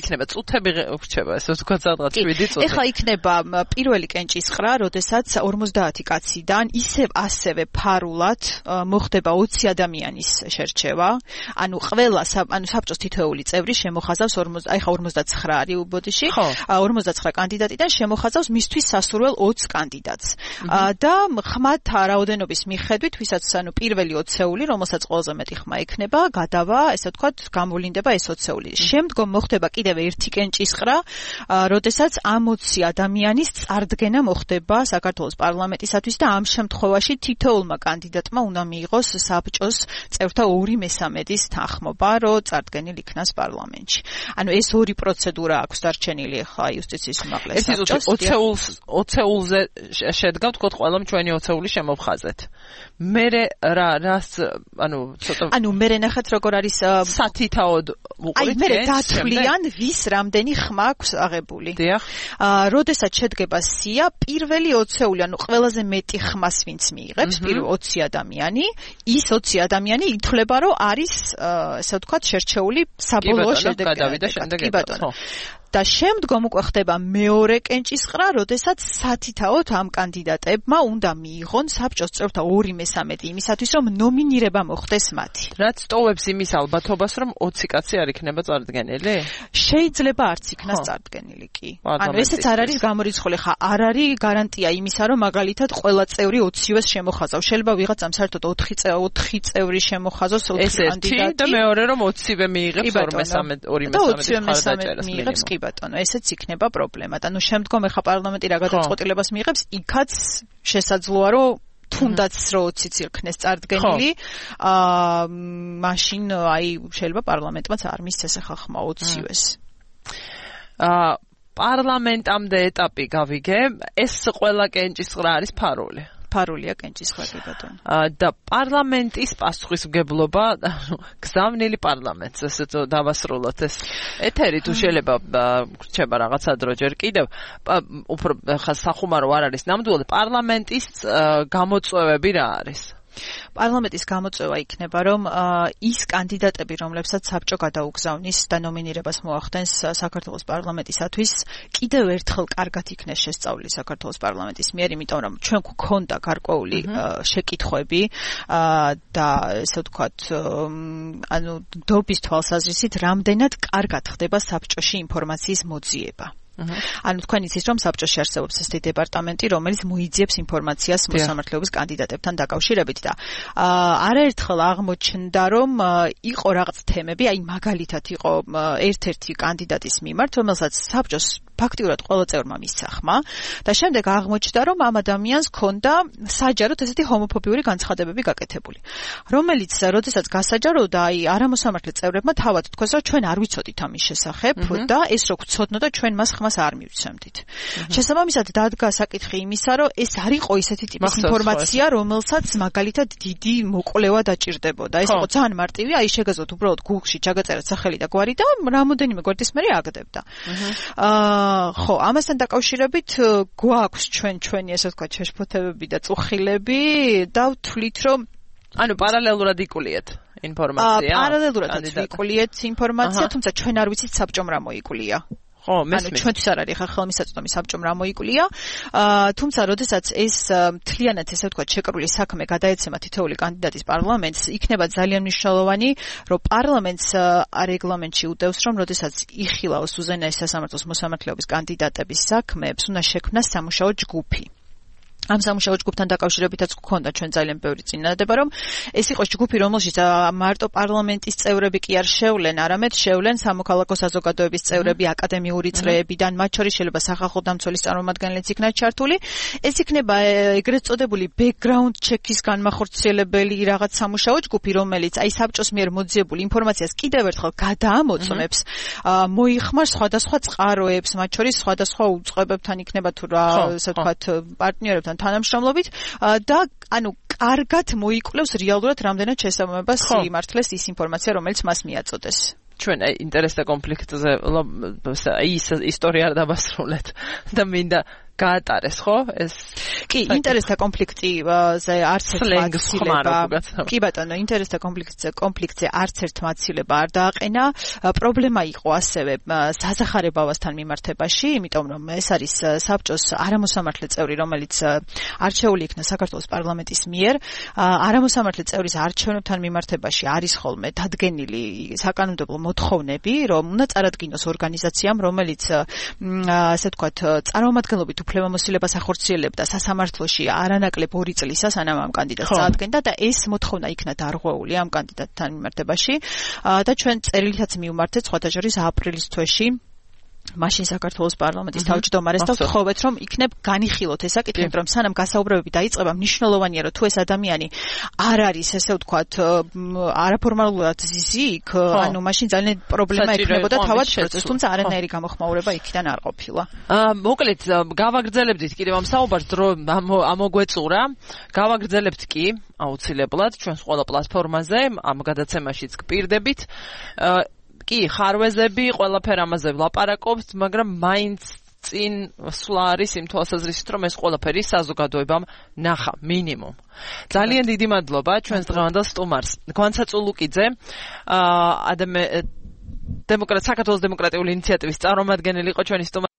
წუთები ვრჩება, ესე ვთქვათ, სადღაც 7 წუთი. ეხლა იქნება პირველი კენჭისყრა, როდესაც 50 კაციდან ისევ ფარულად მოხდება 20 ადამიანის შერჩევა. ანუ ყველა საბჭოს თითოეული წევრი შემოხაზავს 59 არის უბოდიში. 59 კანდიდატიდან შემოხაზავს მისთვის სასურველ 20 კანდიდატს. და ხმათა რაოდენობის მიხედვით, ვისაც პირველი 20-ეული, რომელსაც ყველაზე მეტი ხმა ექნება, გადავა, ესე ვთქვათ, გამოვლინდება ეს 20-ეული. შემდგომ მოხდება კიდევ ერთი კენჭისყრა, როდესაც ამ 20 ადამიანის წარდგენა მოხდება საქართველოს პარლამენტისათვის და ამ შემთხვევაში თითოეულმა კანდიდატმა უნდა მიიღოს საბჭოს წევრთა 2/3-ის თანხმობა, რომ წარდგენილ იქნას პარლამენტში. ანუ ეს ორი პროცედურა აქვს დარჩენილი ახლა იუსტიციის უმაღლეს საბჭოს. 20-ულზე შედგა, თქო, ყველამ ჩვენი 20-ული შემოვხაზეთ. მერე რას, ანუ მერე ნახეთ როგორ არის სათითაოდ უყურით. მერე დათვლიან ვის რამდენი ხმა აქვს აღებული. დიახ. როდესაც შედგება სია, პირველი 20-ეული, ანუ ყველაზე მეტი ხმას ვინც მიიღებს, პირველ 20 ადამიანი, ის 20 ადამიანი ითვლება, რომ არის, ესე ვთქვათ, შერჩეული საბოლოო შედეგად. კი ბატონო. და შემდგომ უკვე ხდება მეორე კენჭისყრა, როდესაც სათითაოდ ამ კანდიდატებმა უნდა მიიღონ საბჭოს წევრთა 2/3 იმისათვის, რომ ნომინირება მოხდეს მათი. რაც ტოვებს იმის ალბათობას, რომ 20 კაცი არ იქნება წარდგენილი? შეიძლება არც იქნას წარდგენილი კი. ანუ ესეც არ არის გამორიცხული, ხა არ არის გარანტია იმისა, რომ მაგალითად ყველა წევრი 20-ს შემოხაზავს. შეიძლება ვიღაცამ საერთოდ 4 წევრი შემოხაზოს 4 კანდიდატი. და მეორე რომ 20-ვე მიიღებს 2/3 მხარდაჭერას. კი ბატონო, ესეც იქნება პრობლემა. ანუ შემდგომ ახლა პარლამენტი რა გადაწყვეტილებას მიიღებს, იქაც შესაძლოა, რომ თუნდაც რო 20-იც იქნეს წარდგენილი, მაშინ შეიძლება პარლამენტმაც არ მისცეს ახლა ხმა 20-ვეს. პარლამენტამდე ეტაპი გავიგე, ეს ყველა კენჭისყრა არის ფარული. ფარულია კენჭისყრა კი ბატონო. და პარლამენტის პასუხისმგებლობა, გზავნილი პარლამენტს, ესე დავასრულოთ ეს ეთერი თუ შეიძლება რჩება რაღაცა დრო ჯერ კიდევ, უფრო სახუმარო არ არის ნამდვილად პარლამენტის გამოწვევები რა არის? პარლამენტის გამოწვევა იქნება, რომ ის კანდიდატები, რომლებსაც საბჭო გადაუგზავნის და ნომინირებას მოახდენს საქართველოს პარლამენტისათვის, კიდევ ერთხელ კარგად იქნეს შესწავლილი საქართველოს პარლამენტის მიერ, იმიტომ რომ ჩვენ გვქონდა გარკვეული შეკითხვები და ესე ვთქვათ, ანუ დობის თვალსაზრისით, რამდენად კარგად ხდება საბჭოში ინფორმაციის მოძიება. ანუ თქვენ იცით რომ საბჭოში არსებობს ეს დეპარტამენტი, რომელიც მოიძიებს ინფორმაციას მოსამართლეობის კანდიდატებთან დაკავშირებით და არაერთხელ აღმოჩნდა რომ იყო რაღაც თემები, მაგალითად იყო ერთ-ერთი კანდიდატის მიმართ, რომელსაც საბჭოს ფაქტიურად ყველა წევრმა მისცა ხმა და შემდეგ აღმოჩნდა რომ ამ ადამიანს ჰქონდა საჯაროდ ესეთი ჰომოფობიური განცხადებები გაკეთებული, რომელიც როდესაც გასაჯაროდა, არამოსამართლე წევრებმა თავად თქვეს, რომ ჩვენ არ ვიცოდით ამის შესახებ და ეს რო გვცოდნოდა, ჩვენ მას ხმას არ მივცემდით. შესაბამისად დადგა საკითხი იმისა, რომ ეს არ იყო ისეთი ტიპის ინფორმაცია, რომელსაც მაგალითად დიდი მოკვლევა დაჭირდებოდა. ეს იყო ძალიან მარტივი, შეგეძლოთ უბრალოდ Google-ში ჩაგაწეროთ სახელი და გვარი და რამოდენიმე გვერდის მერე აგდებდა. ხო, ამასთან დაკავშირებით გვაქვს ჩვენი ესე ვთქვათ შეშფოთებები და წუხილები და ვთვლით რომ ანუ პარალელურად იკულიეთ ინფორმაცია. პარალელურად ვიკულიეთ ინფორმაცია, თუმცა ჩვენ არ ვიცით საბჭომ რა მოიკულია. ხო, მესმის. ჩვენთვის არ არის ხა ხელმისაწვდომი საბჭომ რა მოიკულია. თუმცა როდესაც ეს მთლიანად ესე ვთქვათ შეკრული საქმე გადაეცემა თითოეული კანდიდატის პარლამენტს, იქნება ძალიან მნიშვნელოვანი, რომ პარლამენტს რეგლამენტში უდევს, რომ როდესაც იხილავს უზენაეს სასამართლოს მოსამართლეობის კანდიდატების საქმეებს, უნდა შექმნას სამუშაო ჯგუფი. ამ სამუშაო ჯგუფთან დაკავშირებითაც გვქონდა ჩვენ ძალიან ბევრი წინადადება, რომ ეს იყოს ჯგუფი, რომელშიც მარტო პარლამენტის წევრები კი არ შევლენ, არამედ შევლენ სამოქალაქო საზოგადოების წევრები, აკადემიური წრეებიდან, მათ შორის შეიძლება სახალხო დამცველის წარმომადგენლებიც იქნათ ჩართული. ეს იქნება ეგრეთ წოდებული background check-ის განმახორციელებელი რაღაც სამუშაო ჯგუფი, რომელიც საბჭოს მიერ მოძიებულ ინფორმაციას კიდევ ერთხელ გადაამოწმებს, მოიხმარს სხვადასხვა წყაროებს, მათ შორის სხვადასხვა უწყებებთან იქნება თუ რა, ასე ვთქვათ, პარტნიორებთან თანამშრომლობით და ანუ კარგად მოიკვლევს რეალურად რამდენად შესაბამებას იმართლეს ის ინფორმაცია, რომელიც მას მიაწოდეს. ჩვენ ინტერესთა კონფლიქტზე ის ისტორია არ დავასრულეთ და მინდა გაატარეს, ხო? ეს კი, ინტერესთა კონფლიქტზე არც ერთ მაცილება. კი ბატონო, ინტერესთა კონფლიქტზე არც ერთ მაცილება არ დააყენა. პრობლემა იყო ასევე საზახარებავასთან მიმართებაში, იმიტომ რომ ეს არის საბჭოს არამოსამართლე წევრი, რომელიც არჩეული იქნა საქართველოს პარლამენტის მიერ. არამოსამართლე წევრის არჩევნებთან მიმართებაში არის ხოლმე დადგენილი საკანონმდებლო მოთხოვნები, რომ უნდა წარადგინოს ორგანიზაციამ, რომელიც ასე ვთქვათ, წარმომადგენლობით უფლებამოსილებას ახორციელებდა სასამართლოში არანაკლებ 2 წლისა, სანამ ამ კანდიდატს წარადგენდა და ეს მოთხოვნა იქნა დარღვეული ამ კანდიდატთან მიმართებაში და ჩვენ წერილითაც მივმართეთ სხვათა შორის აპრილის თვეში მაშინ საქართველოს პარლამენტის თავმჯდომარეს და ვთხოვეთ, რომ იქნებ განიხილოთ ეს საკითხი, რომ სანამ გასაუბრებები დაიწყება, მნიშვნელოვანია, რომ თუ ეს ადამიანი არ არის, ესე ვთქვათ, არაფორმალურად ზიზიქ, ანუ მაშინ ძალიან პრობლემა ექნებოდა თავად პროცესს, თუმცა არანაირი გამოხმაურება იქიდან არ ყოფილა. მოკლედ, გავაგრძელებდით კიდევ ამ საუბარს, რომ ამოგვეწურა, გავაგრძელებთ კი აუცილებლად ჩვენს ყველა პლატფორმაზე, ამ გადაცემაშიც გპირდებით. კი, ხარვეზები, ყველაფერ ამაზე ვლაპარაკობთ, მაგრამ მაინც წინ სულ არის იმ თვალსაზრისით, რომ ეს ყველაფერი საზოგადოებამ ნახა, მინიმუმ. ძალიან დიდი მადლობა ჩვენს დღევანდელ სტუმარს, გვანცა წულუკიძე, საქართველოს დემოკრატიული ინიციატივის წარმომადგენელი იყო ჩვენი სტუმარი.